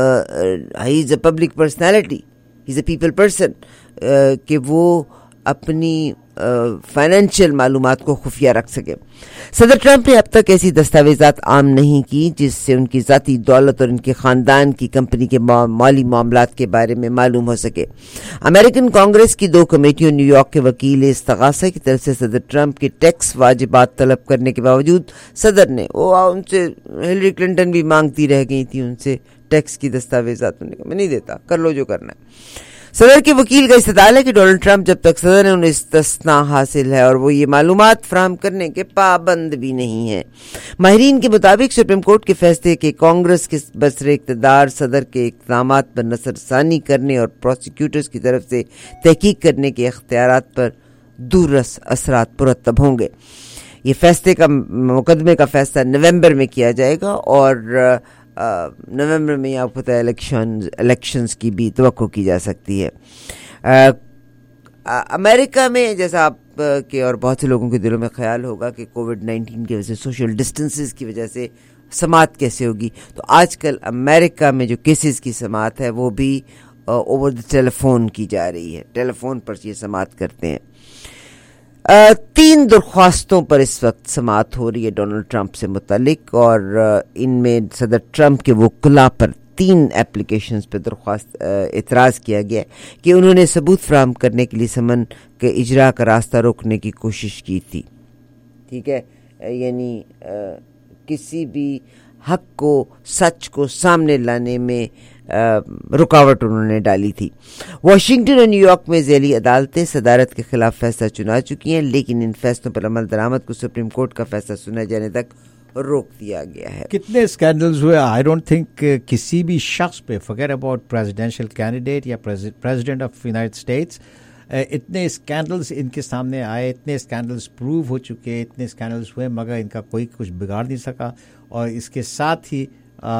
he is a public personality, he is a people person, کہ وہ اپنی فائنینشیل معلومات کو خفیہ رکھ سکے. صدر ٹرمپ نے اب تک ایسی دستاویزات عام نہیں کی جس سے ان کی ذاتی دولت اور ان کے خاندان کی کمپنی کے مالی معاملات کے بارے میں معلوم ہو سکے. امریکن کانگریس کی دو کمیٹیوں نیو یارک کے وکیل استغاثہ کی طرف سے صدر ٹرمپ کے ٹیکس واجبات طلب کرنے کے باوجود صدر نے وہ ان سے ہلری کلنٹن بھی مانگتی رہ گئی تھی ان سے ٹیکس کی دستاویزات. انہوں نے کہا میں نہیں دیتا, کر لو جو کرنا ہے. صدر کے وکیل کا استدلال ہے کہ ڈونلڈ ٹرمپ جب تک صدر ہے انہیں استثناء حاصل ہے اور وہ یہ معلومات فراہم کرنے کے پابند بھی نہیں ہیں. ماہرین کے مطابق سپریم کورٹ کے فیصلے کے کانگریس کے برسر اقتدار صدر کے اقدامات پر نظر ثانی کرنے اور پروسیکیوٹرز کی طرف سے تحقیق کرنے کے اختیارات پر دوررس اثرات مرتب ہوں گے. یہ فیصلے کا مقدمے کا فیصلہ نومبر میں کیا جائے گا اور نومبر میں آپ کو پتہ ہے الیکشن الیکشنز کی بھی توقع کی جا سکتی ہے. امریکہ میں جیسا آپ کے اور بہت سے لوگوں کے دلوں میں خیال ہوگا کہ کووڈ نائنٹین کی وجہ سے سوشل ڈسٹنسز کی وجہ سے سماعت کیسے ہوگی, تو آج کل امریکہ میں جو کیسز کی سماعت ہے وہ بھی اوور دا ٹیلی فون کی جا رہی ہے. ٹیلی فون پر یہ سماعت کرتے ہیں. تین درخواستوں پر اس وقت سماعت ہو رہی ہے ڈونلڈ ٹرمپ سے متعلق اور ان میں صدر ٹرمپ کے وکلاء پر تین اپلیکیشنز پہ درخواست اعتراض کیا گیا کہ انہوں نے ثبوت فراہم کرنے کے لیے سمن کے اجرا کا راستہ روکنے کی کوشش کی تھی. ٹھیک ہے, یعنی کسی بھی حق کو سچ کو سامنے لانے میں رکاوٹ انہوں نے ڈالی تھی. واشنگٹن اور نیو یارک میں ذیلی عدالتیں صدارت کے خلاف فیصلہ چنا چکی ہیں لیکن ان فیصلوں پر عمل درآمد کو سپریم کورٹ کا فیصلہ سنا جانے تک روک دیا گیا ہے. کتنے اسکینڈلز ہوئے, آئی ڈونٹ تھنک کسی بھی شخص پہ فگر اباؤٹ پریزیڈینشیل کینڈیڈیٹ یا پریزیڈنٹ آف یونائٹڈ اسٹیٹس اتنے اسکینڈلز ان کے سامنے آئے, اتنے اسکینڈلز پروو ہو چکے, اتنے اسکینڈلز ہوئے مگر ان کا کوئی کچھ بگاڑ نہیں سکا. اور اس کے ساتھ ہی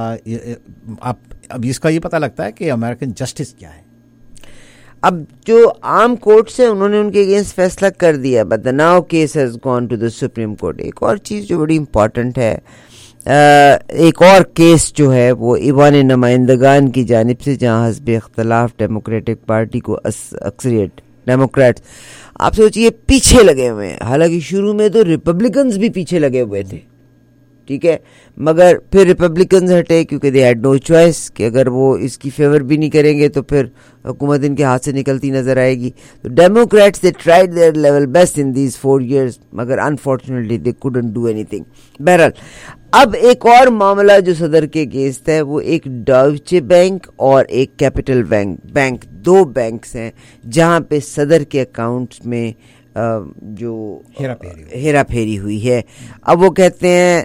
اب اب اس کا یہ پتہ لگتا ہے کہ امریکن جسٹس کیا ہے. اب جو عام کورٹس ہیں انہوں نے ان کے اگینسٹ فیصلہ کر دیا, but the now case has gone to the Supreme Court. ایک اور چیز جو بڑی امپورٹنٹ ہے, ایک اور کیس جو ہے وہ ایوان نمائندگان کی جانب سے جہاں حزب اختلاف ڈیموکریٹک پارٹی کو اکثریت ڈیموکریٹس آپ سوچئے پیچھے لگے ہوئے ہیں. حالانکہ شروع میں تو ریپبلکنز بھی پیچھے لگے ہوئے تھے, ٹھیک ہے, مگر پھر ریپبلکنز ہٹے کیونکہ دے ہیڈ نو چوائس کہ اگر وہ اس کی فیور بھی نہیں کریں گے تو پھر حکومت ان کے ہاتھ سے نکلتی نظر آئے گی. تو Democrats they tried their level best in these four years مگر unfortunately they couldn't do anything. بہرحال اب ایک اور معاملہ جو صدر کے اگینسٹ ہے وہ ایک ڈوچے بینک اور ایک کیپٹل بینک بینک دو بینکس ہیں جہاں پہ صدر کے اکاؤنٹس میں جو ہیرا پھیری ہوئی ہے. اب وہ کہتے ہیں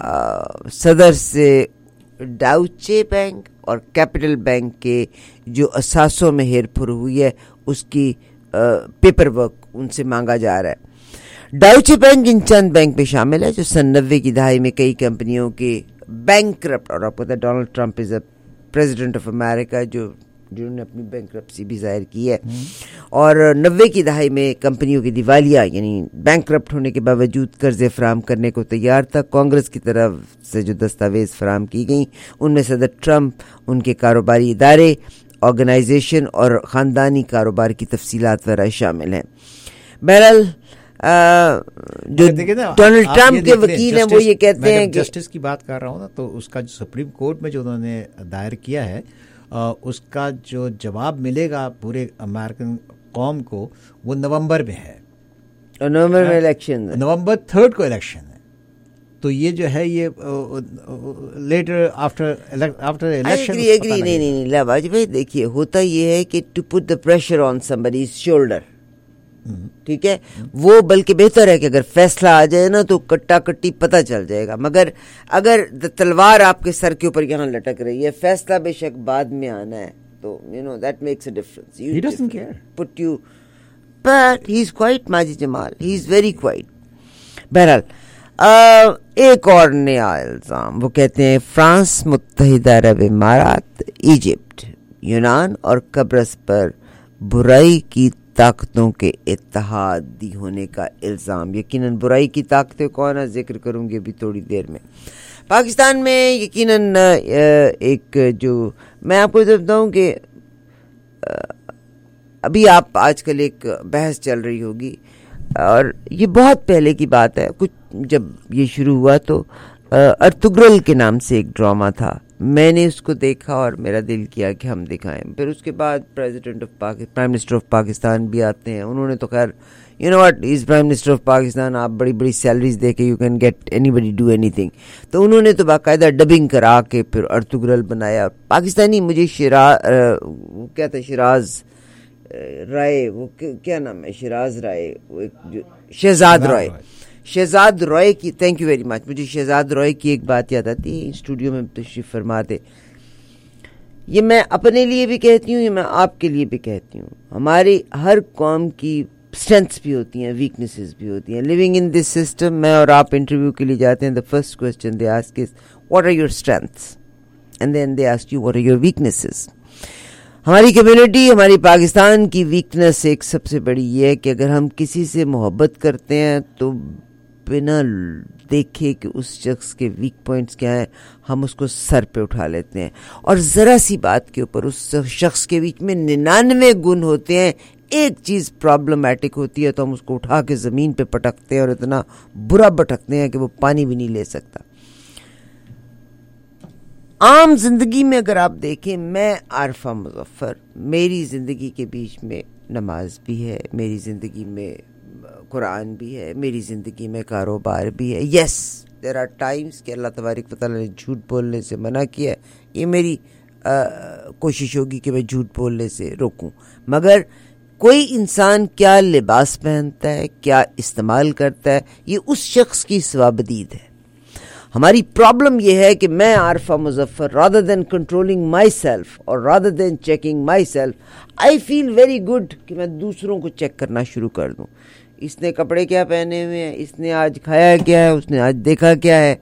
صدر سے ڈاؤچے بینک اور کیپٹل بینک کے جو اثاثوں میں ہیر پھر ہوئی ہے اس کی پیپر ورک ان سے مانگا جا رہا ہے. ڈاؤچے بینک ان چند بینک میں شامل ہے جو سن نوے کی دہائی میں کئی کمپنیوں کے بینک کرپٹ, اور آپ کو پتا ہے Donald Trump is a president of امریکہ جو جنہوں نے اپنی بینکرپسی بھی ظاہر کی ہے. اور نوے کی دہائی میں کمپنیوں کی دیوالیہ یعنی بینکرپٹ ہونے کے باوجود قرضے فراہم کرنے کو تیار تھا. کانگریس کی طرف سے جو دستاویز فراہم کی گئیں ان میں صدر ٹرمپ، ان کے کاروباری ادارے، آرگنائزیشن اور خاندانی کاروبار کی تفصیلات وغیرہ شامل ہیں. بہرحال جو ڈونلڈ ٹرمپ کے وکیل ہیں وہ یہ کہتے ہیں کہ جسٹس کی بات کر رہا ہوں نا، تو اس کا جو سپریم کورٹ میں جو انہوں نے دائر کیا ہے اس کا جو جواب ملے گا پورے امریکن قوم کو وہ نومبر میں ہے. نومبر میں الیکشن، نومبر تھرڈ کو الیکشن ہے. تو یہ جو ہے یہ لیٹر آفٹر آفٹر الیکشن. نہیں نہیں نہیں لواج بھائی دیکھیے، ہوتا یہ ہے کہ to put the pressure on somebody's shoulder, ٹھیک ہے، وہ بلکہ بہتر ہے کہ اگر فیصلہ آ جائے نا تو کٹا کٹی پتہ چل جائے گا. مگر اگر تلوار آپ کے سر کے اوپر یہاں لٹک رہی ہے، فیصلہ بے شک بعد میں آنا ہے، تو you know that makes a difference. He doesn't care put you but he is quiet. Majid Jamal he is very quiet. بہرحال ایک اور نیا الزام، وہ کہتے ہیں فرانس، متحدہ عرب امارات، ایجپٹ، یونان اور قبرص پر برائی کی طاقتوں کے اتحادی ہونے کا الزام. یقیناً برائی کی طاقتیں کون ہے ذکر کروں گی ابھی تھوڑی دیر میں. پاکستان میں یقیناً ایک جو میں آپ کو بتاؤں کہ ابھی آپ آج کل ایک بحث چل رہی ہوگی، اور یہ بہت پہلے کی بات ہے. کچھ جب یہ شروع ہوا تو ارطغرل کے نام سے ایک ڈرامہ تھا، میں نے اس کو دیکھا اور میرا دل کیا کہ ہم دکھائیں. پھر اس کے بعد president of Pakistan, prime minister of Pakistan بھی آتے ہیں. انہوں نے تو خیر you know what is prime minister of Pakistan, آپ بڑی بڑی سیلریز دے کے you can get anybody do anything. تو انہوں نے تو باقاعدہ ڈبنگ کرا کے پھر ارطغرل بنایا. پاکستانی مجھے شیراز وہ کیا تھا شیراز رائے، وہ کیا نام ہے شیراز رائے، وہ جو شہزاد رائے شہزاد رائے کی تھینک یو ویری مچ. مجھے شہزاد رائے کی ایک بات یاد آتی ہے، اسٹوڈیو میں تشریف فرما تھے. یہ میں اپنے لیے بھی کہتی ہوں، یہ میں آپ کے لیے بھی کہتی ہوں. ہماری ہر قوم کی اسٹرینتھس بھی ہوتی ہیں، ویکنیسز بھی ہوتی ہیں. لیونگ ان دس سسٹم، میں اور آپ انٹرویو کے لیے جاتے ہیں، the first question they ask is what are your strengths and then they ask you what are your weaknesses. ہماری کمیونٹی، ہماری پاکستان کی ویکنیس ایک سب سے بڑی یہ ہے کہ اگر ہم کسی سے محبت کرتے ہیں تو بنا دیکھے کہ اس شخص کے ویک پوائنٹس کیا ہیں ہم اس کو سر پہ اٹھا لیتے ہیں، اور ذرا سی بات کے اوپر اس شخص کے بیچ میں ننانوے گن ہوتے ہیں، ایک چیز پرابلمٹک ہوتی ہے تو ہم اس کو اٹھا کے زمین پہ پٹکتے ہیں اور اتنا برا پٹکتے ہیں کہ وہ پانی بھی نہیں لے سکتا. عام زندگی میں اگر آپ دیکھیں، میں عارفہ مظفر، میری زندگی کے بیچ میں نماز بھی ہے، میری زندگی میں قرآن بھی ہے، میری زندگی میں کاروبار بھی ہے. یس دیر آر ٹائمس کہ اللہ تبارک و تعالیٰ نے جھوٹ بولنے سے منع کیا ہے، یہ میری آ, کوشش ہوگی کہ میں جھوٹ بولنے سے روکوں. مگر کوئی انسان کیا لباس پہنتا ہے، کیا استعمال کرتا ہے، یہ اس شخص کی سوابدید ہے. ہماری پرابلم یہ ہے کہ میں Arifa Muzaffar rather than controlling myself اور rather than checking myself I feel very good کہ میں دوسروں کو چیک کرنا شروع کر دوں. اس نے کپڑے کیا پہنے ہوئے ہیں، اس نے آج کھایا کیا ہے، اس نے آج دیکھا کیا ہے.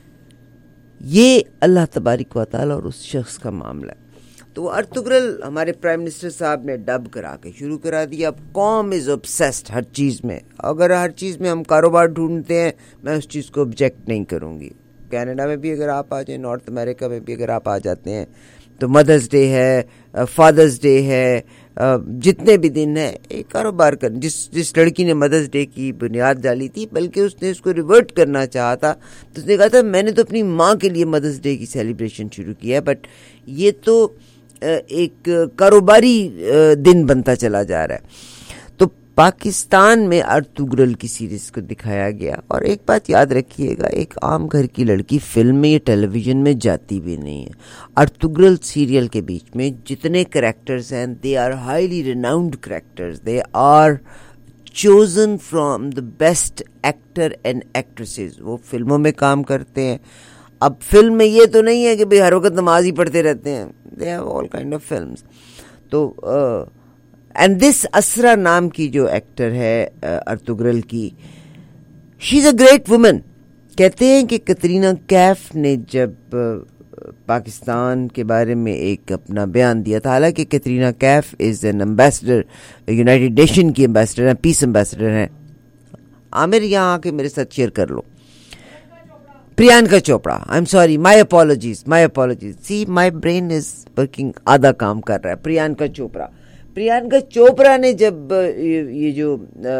یہ اللہ تبارک و تعالیٰ اور اس شخص کا معاملہ ہے. تو وہ ارطغرل ہمارے پرائم منسٹر صاحب نے ڈب کرا کے شروع کرا دیا. اب قوم از obsessed ہر چیز میں. اگر ہر چیز میں ہم کاروبار ڈھونڈتے ہیں، میں اس چیز کو آبجیکٹ نہیں کروں گی. کینیڈا میں بھی اگر آپ آ جائیں، نارتھ امریکہ میں بھی اگر آپ آ جاتے ہیں تو مدرس ڈے ہے، فادرس ڈے ہے، جتنے بھی دن ہیں ایک کاروبار کر. جس جس لڑکی نے مدرس ڈے کی بنیاد ڈالی تھی، بلکہ اس نے اس کو ریورٹ کرنا چاہا تھا، تو اس نے کہا تھا میں نے تو اپنی ماں کے لیے مدرس ڈے کی سیلیبریشن شروع کیا ہے. بٹ یہ تو ایک کاروباری دن بنتا چلا جا رہا ہے. تو پاکستان میں ارطغرل کی سیریز کو دکھایا گیا. اور ایک بات یاد رکھیے گا، ایک عام گھر کی لڑکی فلم میں یا ٹیلی ویژن میں جاتی بھی نہیں ہے. ارطغرل سیریل کے بیچ میں جتنے کریکٹرز ہیں، they are highly renowned characters, they are chosen from the best actor and actresses. وہ فلموں میں کام کرتے ہیں. اب فلم میں یہ تو نہیں ہے کہ بھئی ہر وقت نماز ہی پڑھتے رہتے ہیں. They have all kind of films. تو اینڈ دس اسرا نام کی جو ایکٹر ہے ارطغرل کی، شی از اے گریٹ وومن. کہتے ہیں کہ کترینہ کیف نے جب پاکستان کے بارے میں ایک اپنا بیان دیا تھا. حالانکہ Katrina Kaif is an ambassador, United Nation کی امبیسڈر ہیں, پیس امبیسڈر ہیں. عامر یہاں آ کے میرے ساتھ شیئر کر لو. Priyanka Chopra, I am sorry, my apologies my apologies see my brain is working, آدھا کام کر رہا ہے. پریانکا چوپڑا پریانکا چوپڑا نے جب یہ جو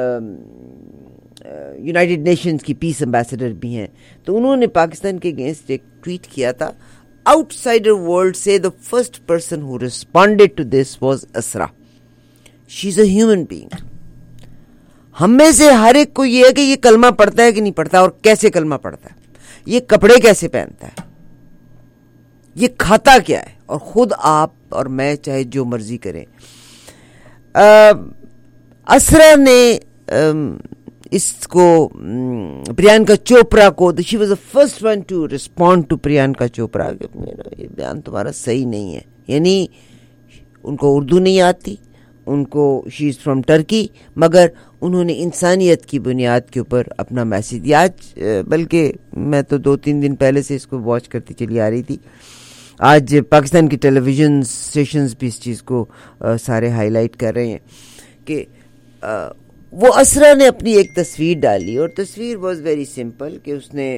یونائٹڈ نیشنز کی پیس امبیسڈر بھی ہیں, تو انہوں نے پاکستان کے اگینسٹ ایک ٹویٹ کیا تھا. آؤٹ سائڈر ورلڈ سے the first person who responded to this was Isra. She is a human being. ہم میں سے ہر ایک کو یہ ہے کہ یہ کلمہ پڑھتا ہے کہ نہیں پڑھتا, اور کیسے کلمہ پڑھتا ہے, یہ کپڑے کیسے پہنتا ہے, یہ کھاتا کیا ہے. اور خود آپ اور میں چاہے جو مرضی کریں, اسرا نے اس کو پریانکا چوپڑا کو, she was the first one to respond to Priyanka Chopra کہ یہ بیان تمہارا صحیح نہیں ہے. یعنی ان کو اردو نہیں آتی, ان کو شی از فرام ٹرکی, مگر انہوں نے انسانیت کی بنیاد کے اوپر اپنا میسیج دیا. آج بلکہ میں تو دو تین دن پہلے سے اس کو واچ کرتی چلی آ رہی تھی. آج پاکستان کی ٹیلی ویژن اسٹیشنز بھی اس چیز کو سارے ہائی لائٹ کر رہے ہیں کہ وہ اسرا نے اپنی ایک تصویر ڈالی, اور تصویر واز ویری سمپل کہ اس نے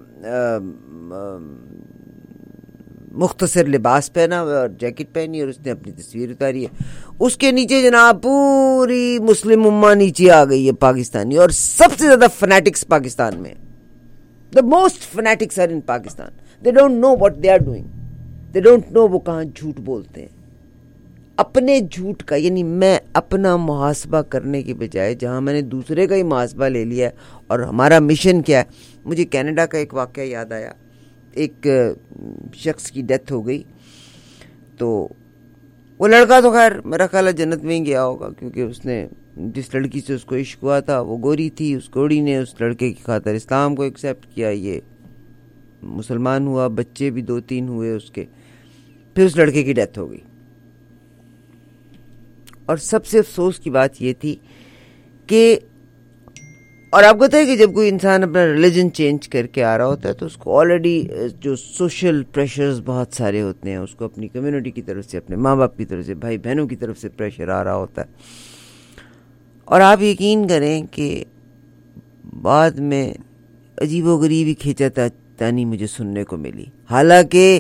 مختصر لباس پہنا اور جیکٹ پہنی, اور اس نے اپنی تصویر اتاری ہے. اس کے نیچے جناب پوری مسلم امہ نیچے آ گئی ہے پاکستانی, اور سب سے زیادہ فنیٹکس پاکستان میں. The most fanatics are in Pakistan. They don't know what they are doing, they don't know وہ کہاں جھوٹ بولتے ہیں. اپنے جھوٹ کا, یعنی میں اپنا محاسبہ کرنے کے بجائے جہاں میں نے دوسرے کا ہی محاسبہ لے لیا ہے, اور ہمارا مشن کیا ہے. مجھے کینیڈا کا ایک واقعہ یاد آیا. ایک شخص کی ڈیتھ ہو گئی, تو وہ لڑکا تو خیر میرا خیال ہے جنت میں ہی گیا ہوگا, کیونکہ اس نے جس لڑکی سے اس کو عشق ہوا تھا وہ گوری تھی. اس گوری نے اس لڑکے کی خاطر اسلام کو ایکسیپٹ کیا, یہ مسلمان ہوا, بچے بھی دو تین ہوئے اس کے. پھر اس لڑکے کی ڈیتھ ہو گئی, اور سب سے افسوس کی بات یہ تھی کہ, اور آپ کو پتہ ہے کہ جب کوئی انسان اپنا ریلیجن چینج کر کے آ رہا ہوتا ہے تو اس کو آلریڈی جو سوشل پریشرز بہت سارے ہوتے ہیں. اس کو اپنی کمیونٹی کی طرف سے, اپنے ماں باپ کی طرف سے, بھائی بہنوں کی طرف سے پریشر آ رہا ہوتا ہے. اور آپ یقین کریں کہ بعد میں عجیب و غریب ہی کھینچا تانی مجھے سننے کو ملی. حالانکہ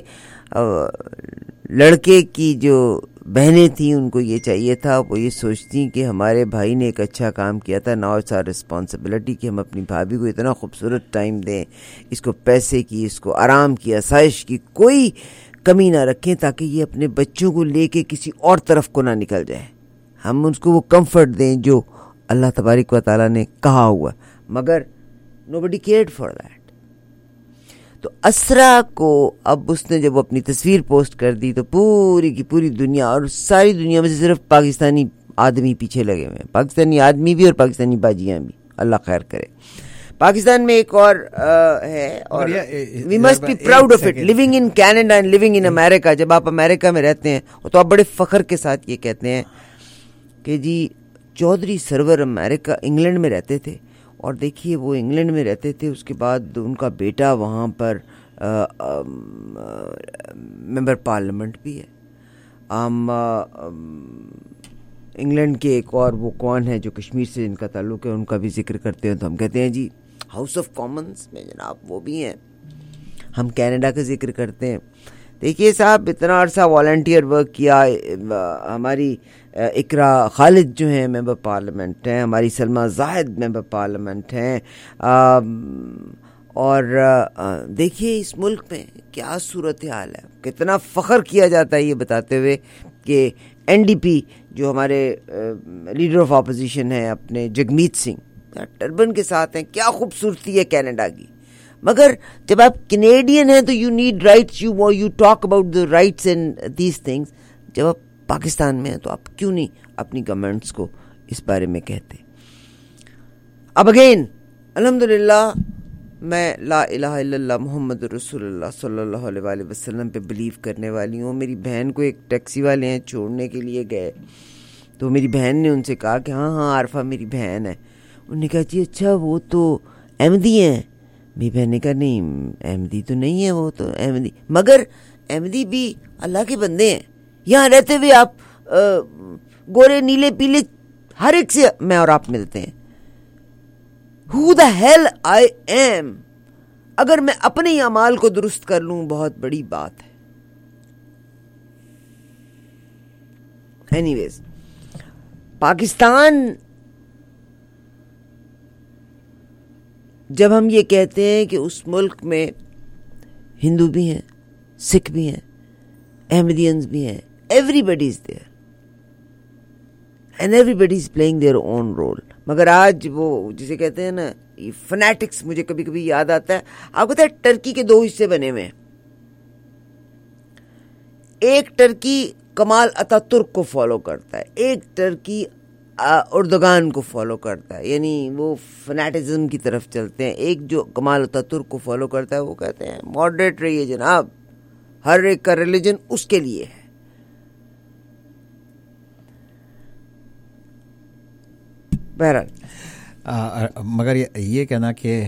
لڑکے کی جو بہنیں تھیں ان کو یہ چاہیے تھا, وہ یہ سوچتی کہ ہمارے بھائی نے ایک اچھا کام کیا تھا, ناؤ اٹس آور رسپانسبلٹی کہ ہم اپنی بھابھی کو اتنا خوبصورت ٹائم دیں, اس کو پیسے کی, اس کو آرام کی, آسائش کی کوئی کمی نہ رکھیں, تاکہ یہ اپنے بچوں کو لے کے کسی اور طرف کو نہ نکل جائے. ہم اس کو وہ کمفرٹ دیں جو اللہ تبارک و تعالیٰ نے کہا ہوا, مگر nobody cared for that. تو اسرا کو اب اس نے جب اپنی تصویر پوسٹ کر دی تو پوری کی پوری دنیا, اور ساری دنیا میں سے صرف پاکستانی آدمی پیچھے لگے ہوئے ہیں, پاکستانی آدمی بھی اور پاکستانی باجیاں بھی, اللہ خیر کرے. پاکستان میں ایک اور ہے, اور we must be proud of it, living in Canada and living in America. جب آپ امریکہ میں رہتے ہیں تو آپ بڑے فخر کے ساتھ یہ کہتے ہیں کہ جی چودھری سرور امریکہ انگلینڈ میں رہتے تھے, اور دیکھیے وہ انگلینڈ میں رہتے تھے, اس کے بعد ان کا بیٹا وہاں پر ممبر پارلیمنٹ بھی ہے. آم انگلینڈ کے ایک اور وہ کون ہے جو کشمیر سے جن کا تعلق ہے, ان کا بھی ذکر کرتے ہیں تو ہم کہتے ہیں جی ہاؤس آف کامنس میں جناب وہ بھی ہیں. ہم کینیڈا کا ذکر کرتے ہیں. دیکھیے صاحب اتنا عرصہ والنٹیئر ورک کیا, ہماری اقرا خالد جو ہیں ممبر پارلیمنٹ ہیں, ہماری سلمہ زاہد ممبر پارلیمنٹ ہیں, اور دیکھیے اس ملک میں کیا صورتحال ہے. کتنا فخر کیا جاتا ہے یہ بتاتے ہوئے کہ این ڈی پی جو ہمارے لیڈر آف اپوزیشن ہیں اپنے جگمیت سنگھ ٹربن کے ساتھ ہیں, کیا خوبصورتی ہے کینیڈا کی. مگر جب آپ کینیڈین ہیں تو you need rights, you you talk about the rights and these things. جب آپ پاکستان میں ہیں تو آپ کیوں نہیں اپنی گورنمنٹس کو اس بارے میں کہتے. اب اگین الحمدللہ میں لا الہ الا اللہ محمد رسول اللہ صلی اللہ علیہ وآلہ وسلم پہ بلیو کرنے والی ہوں. میری بہن کو ایک ٹیکسی والے ہیں چھوڑنے کے لیے گئے, تو میری بہن نے ان سے کہا کہ ہاں ہاں عارفہ میری بہن ہے. انہوں نے کہا جی اچھا وہ تو احمدی ہیں. میری بہن نے کہا نہیں احمدی تو نہیں ہے, وہ تو احمدی. مگر احمدی بھی اللہ کے بندے ہیں. یہاں رہتے ہوئے آپ گورے نیلے پیلے ہر ایک سے میں اور آپ ملتے ہیں. Who the hell I am, اگر میں اپنے ہی اعمال کو درست کر لوں بہت بڑی بات ہے. اینی ویز, پاکستان جب ہم یہ کہتے ہیں کہ اس ملک میں ہندو بھی ہیں, سکھ بھی ہیں, احمدینز بھی ہیں, everybody is there and everybody is playing their own role. مگر آج وہ جسے کہتے ہیں نا فنیٹکس, مجھے کبھی کبھی یاد آتا ہے, آپ کو پتا ہے ٹرکی کے دو حصے بنے ہوئے ہیں. ایک ٹرکی کمال اتا ترک کو فالو کرتا ہے, ایک ٹرکی اردگان کو فالو کرتا ہے, یعنی وہ فنیٹزم کی طرف چلتے ہیں. ایک جو کمال اتا ترک کو فالو کرتا ہے وہ کہتے ہیں ماڈریٹ رہیے جناب, ہر ایک کا ریلیجن اس کے لیے ہے. بہرحال مگر یہ کہنا کہ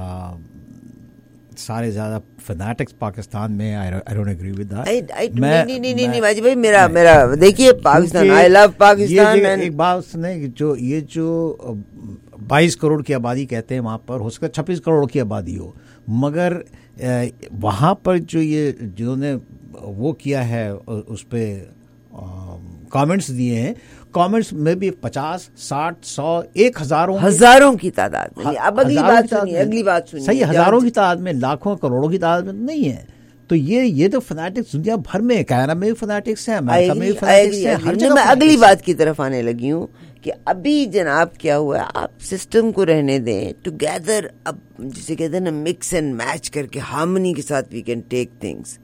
سارے زیادہ فنیٹکس پاکستان میں I don't agree with that. نہیں نہیں نہیں واجب بھائی, میرا میرا دیکھیے پاکستان, I love پاکستان. ایک بات سنیں, جو یہ جو بائیس کروڑ کی آبادی کہتے ہیں وہاں پر ہو سکتا ہے چھبیس کروڑ کی آبادی ہو, مگر وہاں پر جو یہ جنہوں نے وہ کیا ہے اس پہ کامنٹس دیے ہیں, کامنٹس میں بھی پچاس ساٹھ سو ایک ہزاروں ہزاروں کی تعداد میں. اب اگلی بات سنیے, اگلی بات سنیے. صحیح, ہزاروں کی تعداد میں, لاکھوں کروڑوں کی تعداد میں نہیں ہے. تو یہ یہ تو فنیٹکس دنیا بھر میں, کینیڈا میں بھی فنیٹکس ہیں, امریکہ میں بھی فنیٹکس ہیں, ہر جگہ. میں اگلی بات کی طرف آنے لگی ہوں کہ ابھی جناب کیا ہوا ہے, آپ سسٹم کو رہنے دیں ٹوگیدر. اب جسے کہتے ہیں نا مکس اینڈ میچ کر کے ہارمنی کے ساتھ وی کین ٹیک تھنگس.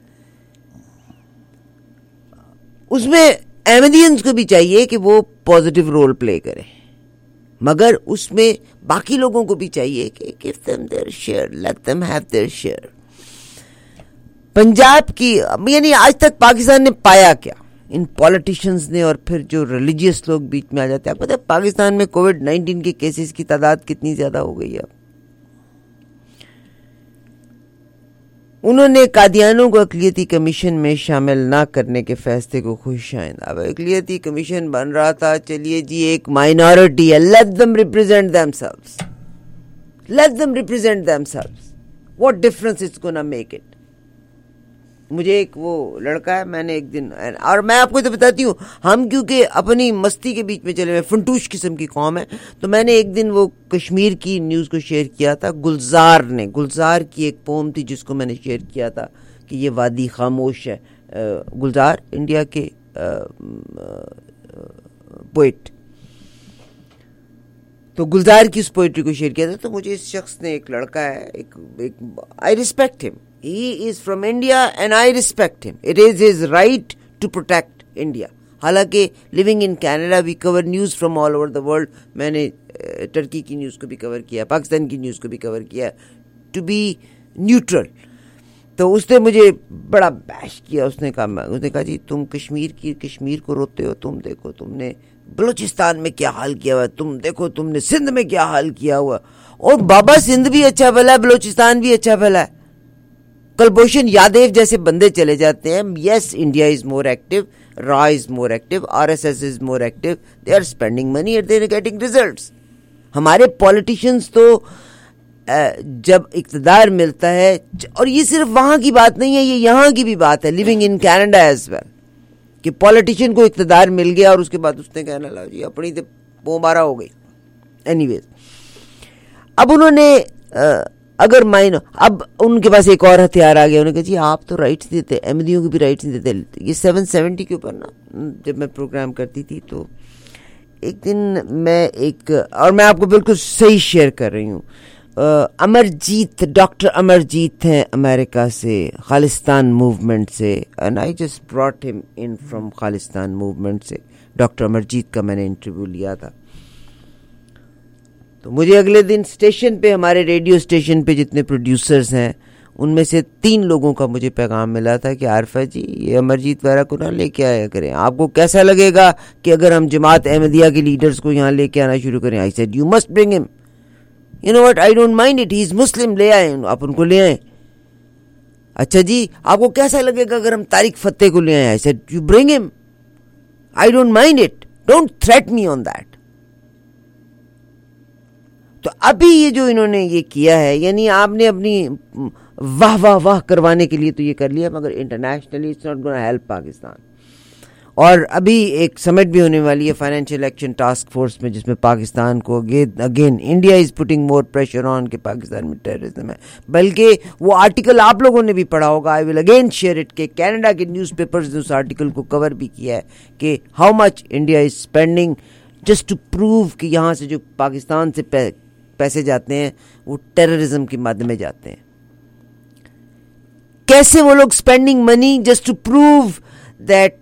اس میں احمدینز کو بھی چاہیے کہ وہ پازیٹیو رول پلے کریں, مگر اس میں باقی لوگوں کو بھی چاہیے کہ give them their share, let them have their share. Punjab کی یعنی آج تک پاکستان نے پایا کیا ان پولیٹیشنز نے, اور پھر جو ریلیجیس لوگ بیچ میں آ جاتے ہیں. آپ پتہ ہے پاکستان میں کووڈ نائنٹین کے کیسز کی تعداد کتنی زیادہ ہو گئی ہے. انہوں نے قادیانوں کو اقلیتی کمیشن میں شامل نہ کرنے کے فیصلے کو خوش آئند. اب اقلیتی کمیشن بن رہا تھا, چلیے جی ایک مائنورٹی ہے, let them represent themselves, let them represent themselves, what difference it's gonna make it. مجھے ایک وہ لڑکا ہے, میں نے ایک دن, اور میں آپ کو تو بتاتی ہوں, ہم کیونکہ اپنی مستی کے بیچ میں چلے ہوئے فنٹوش قسم کی قوم ہے, تو میں نے ایک دن وہ کشمیر کی نیوز کو شیئر کیا تھا. گلزار نے, گلزار کی ایک پوم تھی جس کو میں نے شیئر کیا تھا کہ یہ وادی خاموش ہے. گلزار انڈیا کے پوئٹ, تو گلزار کی اس پوئٹری کو شیئر کیا تھا. تو مجھے اس شخص نے, ایک لڑکا ہے, ایک I respect him, he is from India and I respect him. It is his right to protect India. حالانکہ living in Canada we cover news from all over the world. میں نے ٹرکی کی نیوز کو بھی کور کیا, پاکستان کی news کو بھی کور کیا, to be neutral. تو اس نے مجھے بڑا بیش کیا. اس نے کہا اس نے کہا جی تم کشمیر کی کشمیر کو روتے ہو, تم دیکھو تم نے بلوچستان میں کیا حال کیا ہوا, تم دیکھو تم نے سندھ میں کیا حال کیا ہوا. اور بابا سندھ بھی اچھا بھلا ہے, بلوچستان بھی اچھا بھلا ہے. کلبھوشن یادیو جیسے بندے چلے جاتے ہیں. یس, انڈیا از مور ایکٹیو, را is more active, R S S is more active, they are spending money and they are getting results. ہمارے پولیٹیشینس تو جب اقتدار ملتا ہے, اور یہ صرف وہاں کی بات نہیں ہے, یہ یہاں کی بھی بات ہے, living in Canada as well, کہ پولیٹیشین کو اقتدار مل گیا اور اس کے بعد اس نے کہنا لگا جی اپنی تو بومبارہ ہو گئی. اینی ویز, اب انہوں نے اگر مائن اب ان کے پاس ایک اور ہتھیار آ گیا. انہوں نے کہا جی آپ تو رائٹس دیتے, احمدیوں کو بھی رائٹس نہیں دیتے. یہ سیون سیونٹی کے اوپر نا جب میں پروگرام کرتی تھی, تو ایک دن میں ایک, اور میں آپ کو بالکل صحیح شیئر کر رہی ہوں, امرجیت, ڈاکٹر امرجیت ہیں امریکہ سے, خالستان موومنٹ سے, and I just brought him in from Khalistan movement سے. ڈاکٹر امرجیت کا میں نے انٹرویو لیا تھا. تو مجھے اگلے دن اسٹیشن پہ, ہمارے ریڈیو اسٹیشن پہ جتنے پروڈیوسرز ہیں ان میں سے تین لوگوں کا مجھے پیغام ملا تھا کہ عارفہ جی یہ امرجیت ویرا کو نہ لے کے آیا کریں, آپ کو کیسا لگے گا کہ اگر ہم جماعت احمدیہ کے لیڈرز کو یہاں لے کے آنا شروع کریں. I said you must bring him, you know what, I don't mind it, he is Muslim, لے آئیں, آپ ان کو لے آئیں. اچھا جی آپ کو کیسا لگے گا اگر ہم طارق فتح کو لے آئے؟ آئی said you bring him, I don't mind it, don't threaten me on that. تو ابھی یہ جو انہوں نے یہ کیا ہے, یعنی آپ نے اپنی واہ واہ واہ کروانے کے لیے تو یہ کر لیا, مگر internationally it's not gonna help Pakistan. اور ابھی ایک سمٹ بھی ہونے والی ہے فائنینشیل ایکشن ٹاسک فورس میں, جس میں پاکستان کو again India is putting more pressure on کہ پاکستان میں ٹیررزم ہے. بلکہ وہ آرٹیکل آپ لوگوں نے بھی پڑھا ہوگا, I will again share it, کہ کینیڈا کے نیوز پیپرز نے اس آرٹیکل کو کور بھی کیا ہے کہ how much India is spending just to prove کہ یہاں سے جو پاکستان سے پیسے جاتے ہیں وہ ٹیررزم کے مادے میں جاتے ہیں. کیسے وہ لوگ spending money just to prove that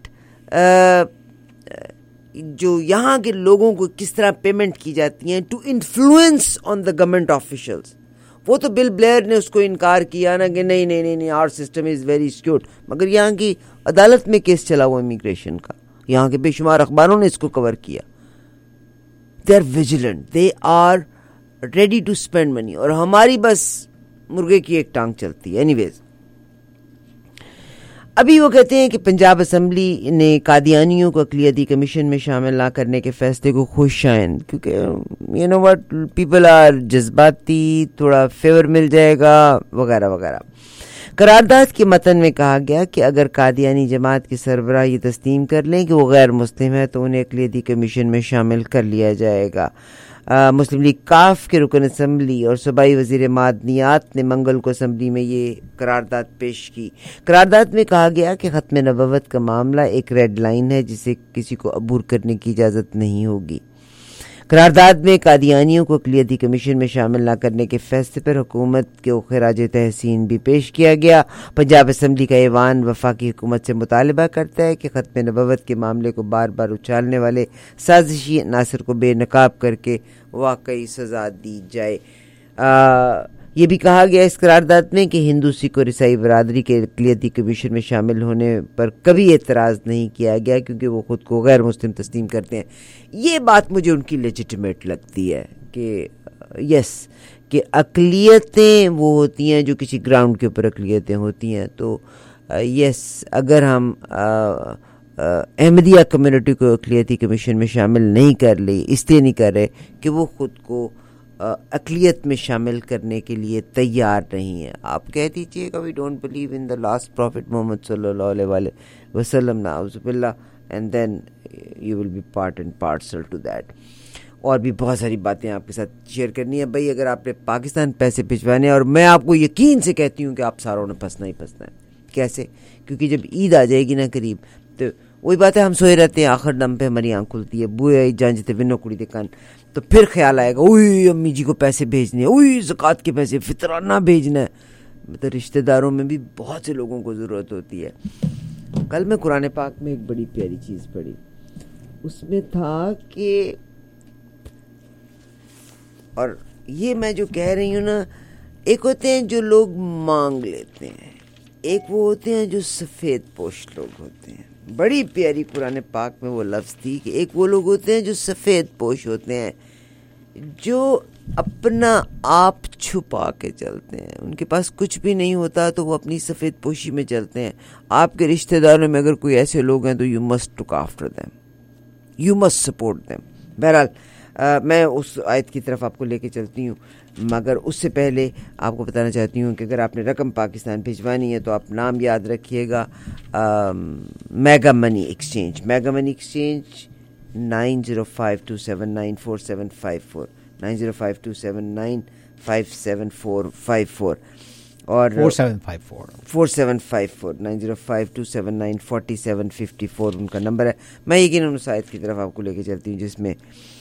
جو یہاں کے لوگوں کو کس طرح پیمنٹ کی جاتی ہیں to influence on the government officials. وہ تو بل بلیئر نے اس کو انکار کیا نا کہ نہیں نہیں نہیں our system is very secured, مگر یہاں کی عدالت میں کیس چلا ہوا امیگریشن کا, یہاں کے بے شمار اخباروں نے اس کو کور کیا. They are vigilant, they are ready to spend money, اور ہماری بس مرغے کی ایک ٹانگ چلتی ہے. اینی ویز ابھی وہ کہتے ہیں کہ پنجاب اسمبلی نے قادیانیوں کو اقلیتی کمیشن میں شامل نہ کرنے کے فیصلے کو خوش آئیں, کیونکہ you know what people are جذباتی, تھوڑا فیور مل جائے گا وغیرہ وغیرہ. قرارداد کے متن میں کہا گیا کہ اگر قادیانی جماعت کے سربراہ یہ تسلیم کر لیں کہ وہ غیر مسلم ہے تو انہیں اقلیتی کمیشن میں شامل کر لیا جائے گا. مسلم لیگ کاف کے رکن اسمبلی اور صوبائی وزیر معدنیات نے منگل کو اسمبلی میں یہ قرارداد پیش کی. قرارداد میں کہا گیا کہ ختم نبوت کا معاملہ ایک ریڈ لائن ہے جسے کسی کو عبور کرنے کی اجازت نہیں ہوگی. قرارداد میں قادیانیوں کو اقلیتی کمیشن میں شامل نہ کرنے کے فیصلے پر حکومت کے خراج تحسین بھی پیش کیا گیا. پنجاب اسمبلی کا ایوان وفاقی حکومت سے مطالبہ کرتا ہے کہ ختم نبوت کے معاملے کو بار بار اچھالنے والے سازشی عناصر کو بے نقاب کر کے واقعی سزا دی جائے. آ, یہ بھی کہا گیا اس قرارداد میں کہ ہندو سکھ اور عیسائی برادری کے اقلیتی کمیشن میں شامل ہونے پر کبھی اعتراض نہیں کیا گیا کیونکہ وہ خود کو غیر مسلم تسلیم کرتے ہیں. یہ بات مجھے ان کی لیجیٹمیٹ لگتی ہے کہ یس کہ اقلیتیں وہ ہوتی ہیں جو کسی گراؤنڈ کے اوپر اقلیتیں ہوتی ہیں. تو یس اگر ہم احمدیہ کمیونٹی کو اقلیتی کمیشن میں شامل نہیں کر لی, اس لیے نہیں کر رہے کہ وہ خود کو اقلیت میں شامل کرنے کے لیے تیار نہیں ہے. آپ کہہ دیجیے گا we don't believe in the last prophet Muhammad صلی اللہ علیہ وسلم, نعوذ باللہ, and then you will be part and parcel to that. اور بھی بہت ساری باتیں آپ کے ساتھ شیئر کرنی ہے. بھائی اگر آپ نے پاکستان پیسے بھجوانے, اور میں آپ کو یقین سے کہتی ہوں کہ آپ ساروں نے پھنسنا ہی پھنسنا ہے. کیسے؟ کیونکہ جب عید آ جائے گی نا قریب, تو وہی بات ہے, ہم سوئے رہتے ہیں, آخر دم پہ ہماری آنکھ کھلتی ہے, بوئے جان جتے ونو کڑی دے کان, تو پھر خیال آئے گا اوئی امی جی کو پیسے بھیجنے, اوئی زکوٰۃ کے پیسے, فطرانہ بھیجنا ہے. مطلب رشتہ داروں میں بھی بہت سے لوگوں کو ضرورت ہوتی ہے. کل میں قرآن پاک میں ایک بڑی پیاری چیز پڑھی, اس میں تھا کہ, اور یہ میں جو کہہ رہی ہوں نا, ایک ہوتے ہیں جو لوگ مانگ لیتے ہیں, ایک وہ ہوتے ہیں جو سفید پوش لوگ ہوتے ہیں. بڑی پیاری قرآن پاک میں وہ لفظ تھی کہ ایک وہ لوگ ہوتے ہیں جو سفید پوش ہوتے ہیں, جو اپنا آپ چھپا کے چلتے ہیں. ان کے پاس کچھ بھی نہیں ہوتا تو وہ اپنی سفید پوشی میں چلتے ہیں. آپ کے رشتہ داروں میں اگر کوئی ایسے لوگ ہیں تو you must look after them, you must support them. بہرحال آ, میں اس آیت کی طرف آپ کو لے کے چلتی ہوں, مگر اس سے پہلے آپ کو بتانا چاہتی ہوں کہ اگر آپ نے رقم پاکستان بھجوانی ہے تو آپ نام یاد رکھیے گا, mega money exchange. Mega money exchange nine zero five two seven nine four seven five four nine zero five two seven nine five seven four five four اور four seven five four four seven five four nine zero five two seven nine forty seven fifty four ان کا نمبر ہے. میں یقیناً اس آیت کی طرف آپ کو لے کے چلتی ہوں جس میں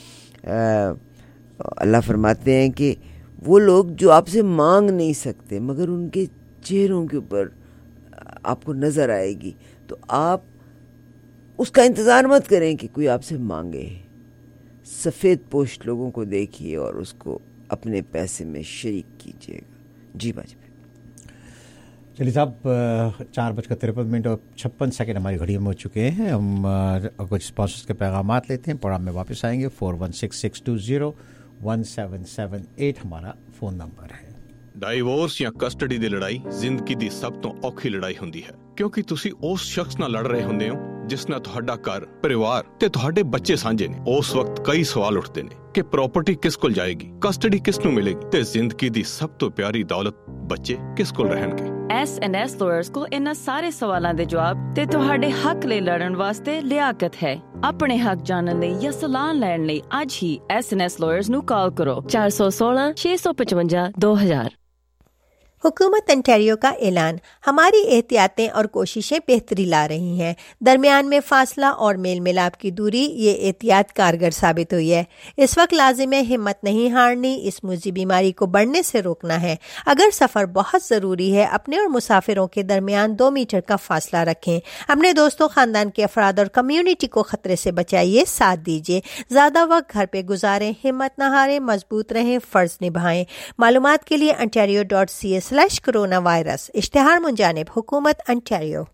اللہ فرماتے ہیں کہ وہ لوگ جو آپ سے مانگ نہیں سکتے مگر ان کے چہروں کے اوپر آپ کو نظر آئے گی, تو آپ اس کا انتظار مت کریں کہ کوئی آپ سے مانگے. سفید پوش لوگوں کو دیکھیے اور اس کو اپنے پیسے میں شریک کیجیے گا. جی باجی چلیے صاحب, چار بج کر ترپن منٹ اور چھپن سیکنڈ ہماری گھڑی میں ہو چکے ہیں. ہم کچھ اسپانسرز کے پیغامات لیتے ہیں, پروگرام میں واپس آئیں گے. Four one six six two zero one seven seven eight ہمارا فون نمبر ہے. ਡਾਈਵੋਰਸ ਜਾਂ ਕਸਟਡੀ ਦੀ ਲੜਾਈ ਜ਼ਿੰਦਗੀ ਦੀ ਸਭ ਤੋਂ ਔਖੀ ਲੜਾਈ ਹੁੰਦੀ ਹੈ, ਕਿਉਂਕਿ ਤੁਸੀਂ ਉਸ ਸ਼ਖਸ ਨਾਲ ਲੜ ਰਹੇ ਹੁੰਦੇ ਹੋ ਜਿਸ ਨਾਲ ਤੁਹਾਡਾ ਘਰ, ਪਰਿਵਾਰ ਤੇ ਤੁਹਾਡੇ ਬੱਚੇ ਸਾਂਝੇ ਨੇ। ਉਸ ਵਕਤ ਕਈ ਸਵਾਲ ਉੱਠਦੇ ਨੇ ਕਿ ਪ੍ਰਾਪਰਟੀ ਕਿਸ ਕੋਲ ਜਾਏਗੀ, ਕਸਟਡੀ ਕਿਸ ਨੂੰ ਮਿਲੇਗੀ ਤੇ ਜ਼ਿੰਦਗੀ ਦੀ ਸਭ ਤੋਂ ਪਿਆਰੀ ਦੌਲਤ ਬੱਚੇ ਕਿਸ ਕੋਲ ਰਹਿਣਗੇ। ਐਸ ਐਂਡ ਐਸ ਲਾਇਰਸ ਕੋਲ ਇਹਨਾਂ ਸਾਰੇ ਸਵਾਲਾਂ ਦੇ ਜਵਾਬ ਤੇ ਤੁਹਾਡੇ ਹੱਕ ਲਈ ਲੜਨ ਵਾਸਤੇ ਲਿਆਕਤ ਹੈ। ਆਪਣੇ ਹੱਕ ਜਾਣਨ ਲਈ ਜਾਂ ਸਲਾਹ ਲੈਣ ਲਈ ਅੱਜ ਹੀ ਐਸ ਐਂਡ ਐਸ ਲਾਇਰਸ ਨੂੰ ਕਾਲ ਕਰੋ ਚਾਰ ਸੌ सोलह छह सौ पचवंजा दो हजार। हुकूमत अंटारियो का ऐलान, हमारी एहतियातें और कोशिशें बेहतरी ला रही हैं। दरमियान में फासला और मेल मिलाप की दूरी, ये एहतियात कारगर साबित हुई है। इस वक्त लाजिम है हिम्मत नहीं हारनी, इस मुजी बीमारी को बढ़ने से रोकना है। अगर सफ़र बहुत ज़रूरी है, अपने और मुसाफिरों के दरमियान दो मीटर का फासला रखें। अपने दोस्तों, ख़ानदान के अफराद और कम्यूनिटी को ख़तरे से बचाइए, साथ दीजिए। ज़्यादा वक्त घर पे गुजारें, हिम्मत न हारें, मजबूत रहें, फ़र्ज निभाएं। मालूमात के लिए ontario dot c a slash corona virus. इश्तिहार मुंजानिब हुकूमत Ontario.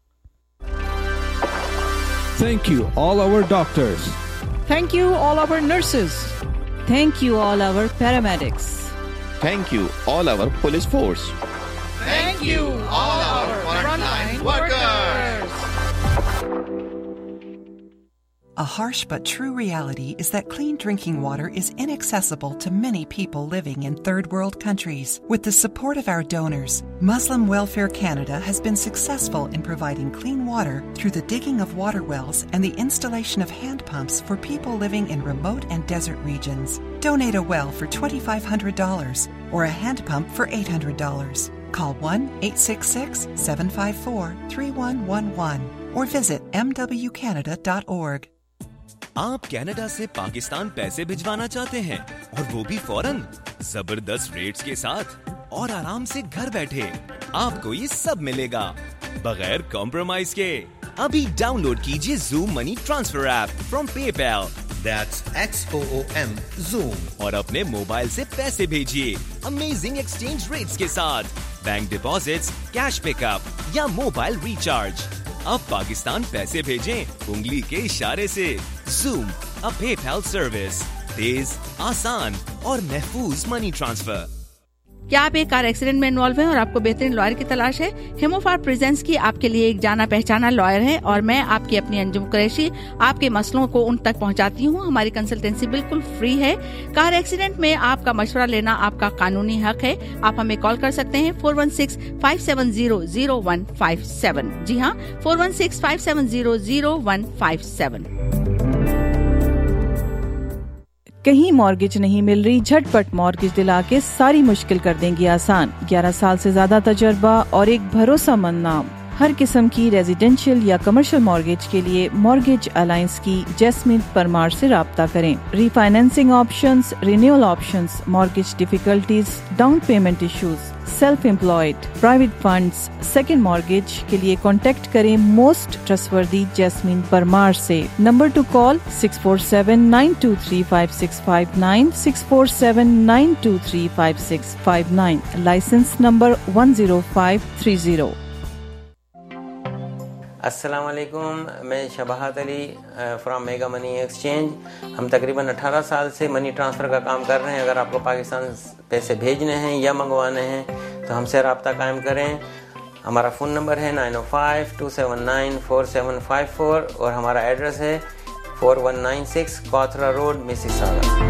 Thank you all our doctors. Thank you all our nurses. Thank you all our paramedics. Thank you all our police force. Thank you all our frontline workers. A harsh but true reality is that clean drinking water is inaccessible to many people living in third world countries. With the support of our donors, Muslim Welfare Canada has been successful in providing clean water through the digging of water wells and the installation of hand pumps for people living in remote and desert regions. Donate a well for two thousand five hundred dollars or a hand pump for eight hundred dollars. Call one eight six six, seven five four, three one one one or visit m w canada dot org. آپ Canada سے پاکستان پیسے بھجوانا چاہتے ہیں اور وہ بھی فوراً زبردست ریٹس کے ساتھ اور آرام سے گھر بیٹھے؟ آپ کو یہ سب ملے گا بغیر کمپرومائز کے۔ ابھی ڈاؤن لوڈ کیجئے Xoom money transfer app from PayPal, that's X O O M Xoom, اور اپنے موبائل سے پیسے بھیجیے امیزنگ ایکسچینج ریٹس کے ساتھ، bank deposits, cash pick up یا موبائل ریچارج۔ اب پاکستان پیسے بھیجیں انگلی کے اشارے سے۔ زوم، ا پے پیل سروس، تیز، آسان اور محفوظ منی ٹرانسفر۔ کیا آپ ایک کار ایکسیڈنٹ میں انوالو ہیں اور آپ کو بہترین لائر کی تلاش ہے؟ ہیموفار پریزنس کی آپ کے لیے ایک جانا پہچانا لائر ہے اور میں آپ کی اپنی انجم قریشی آپ کے مسئلوں کو ان تک پہنچاتی ہوں۔ ہماری کنسلٹنسی بالکل فری ہے۔ کار ایکسیڈنٹ میں آپ کا مشورہ لینا آپ کا قانونی حق ہے۔ آپ ہمیں کال کر سکتے ہیں four one six five seven zero zero one five seven. جی ہاں، four one six five seven zero zero one five seven. کہیں مارگیج نہیں مل رہی؟ جھٹ پٹ مارگیج دلا کے ساری مشکل کر دیں گی آسان۔ گیارہ سال سے زیادہ تجربہ اور ایک بھروسہ مند نام۔ ہر قسم کی ریزیڈینشیل یا کمرشل مارگیج کے لیے مارگیج الائنس کی جیسمین پرمار سے رابطہ کریں۔ Refinancing options, renewal options, mortgage difficulties, down payment issues, self employed, private funds, second mortgage کے لیے کانٹیکٹ کریں موسٹ ٹرسٹوردی جیسمین پرمار سے۔ Number to call six four seven nine two three five six five nine, six four seven nine two three five six five nine, licence number one zero five three zero. السلام علیکم، میں شباہت Ali from mega money exchange. ہم تقریباً اٹھارہ سال سے money transfer کا کام کر رہے ہیں۔ اگر آپ کو پاکستان پیسے بھیجنے ہیں یا منگوانے ہیں تو ہم سے رابطہ قائم کریں۔ ہمارا فون نمبر ہے nine O five two seven nine four seven five four اور ہمارا ایڈریس ہے فور ون نائن سکس کوتھرا road, Mississauga.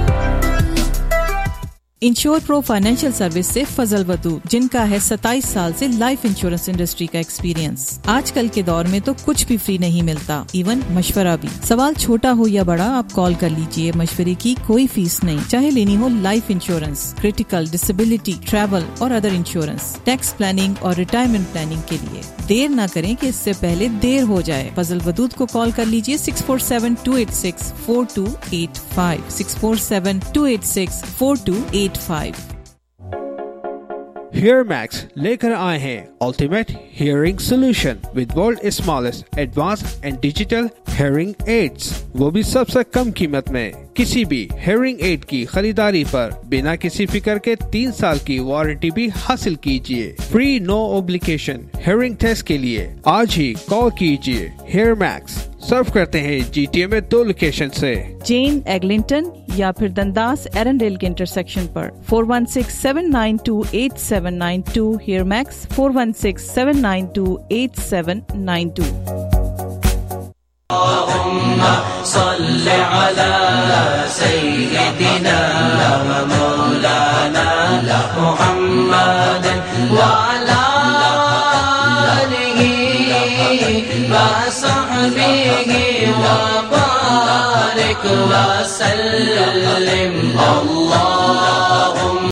Insure pro financial service سے فضل ودود، جن کا ہے ستائیس سال سے لائف انشورنس انڈسٹری کا ایکسپیرینس۔ آج کل کے دور میں تو کچھ بھی فری نہیں ملتا، ایون مشورہ بھی۔ سوال چھوٹا ہو یا بڑا، آپ کال کر لیجئے، مشورے کی کوئی فیس نہیں، چاہے لینی ہو life insurance, critical, disability, travel اور ادر انشورنس، ٹیکس پلاننگ اور ریٹائرمنٹ پلاننگ کے لیے۔ دیر نہ کریں کہ اس سے پہلے دیر ہو جائے۔ فضل ودود کو کال کر لیجئے six four seven two eight six four two eight five, six four seven two eight six four two eight five. HearMax لے کر آئے ہیں ultimate hearing solution with world smallest advance and digital hearing aids, وہ بھی سب سے کم قیمت میں۔ کسی بھی ہیئرنگ ایڈ کی خریداری پر بنا کسی فکر کے تین سال کی وارنٹی بھی حاصل کیجیے۔ Free no obligation hearing test کے لیے آج ہی کال کیجیے۔ ہیئر میکس सर्व करते हैं जीटीए में दो लोकेशन से, जेन एग्लिंटन या फिर दंदास एरंडेल के इंटरसेक्शन पर. Four one six seven nine two eight seven nine two, HearMax four one six seven nine two eight seven nine two. اللهم صل على سيدنا ومولانا محمد وعلى آله وصحبه وبارك وسلم. الله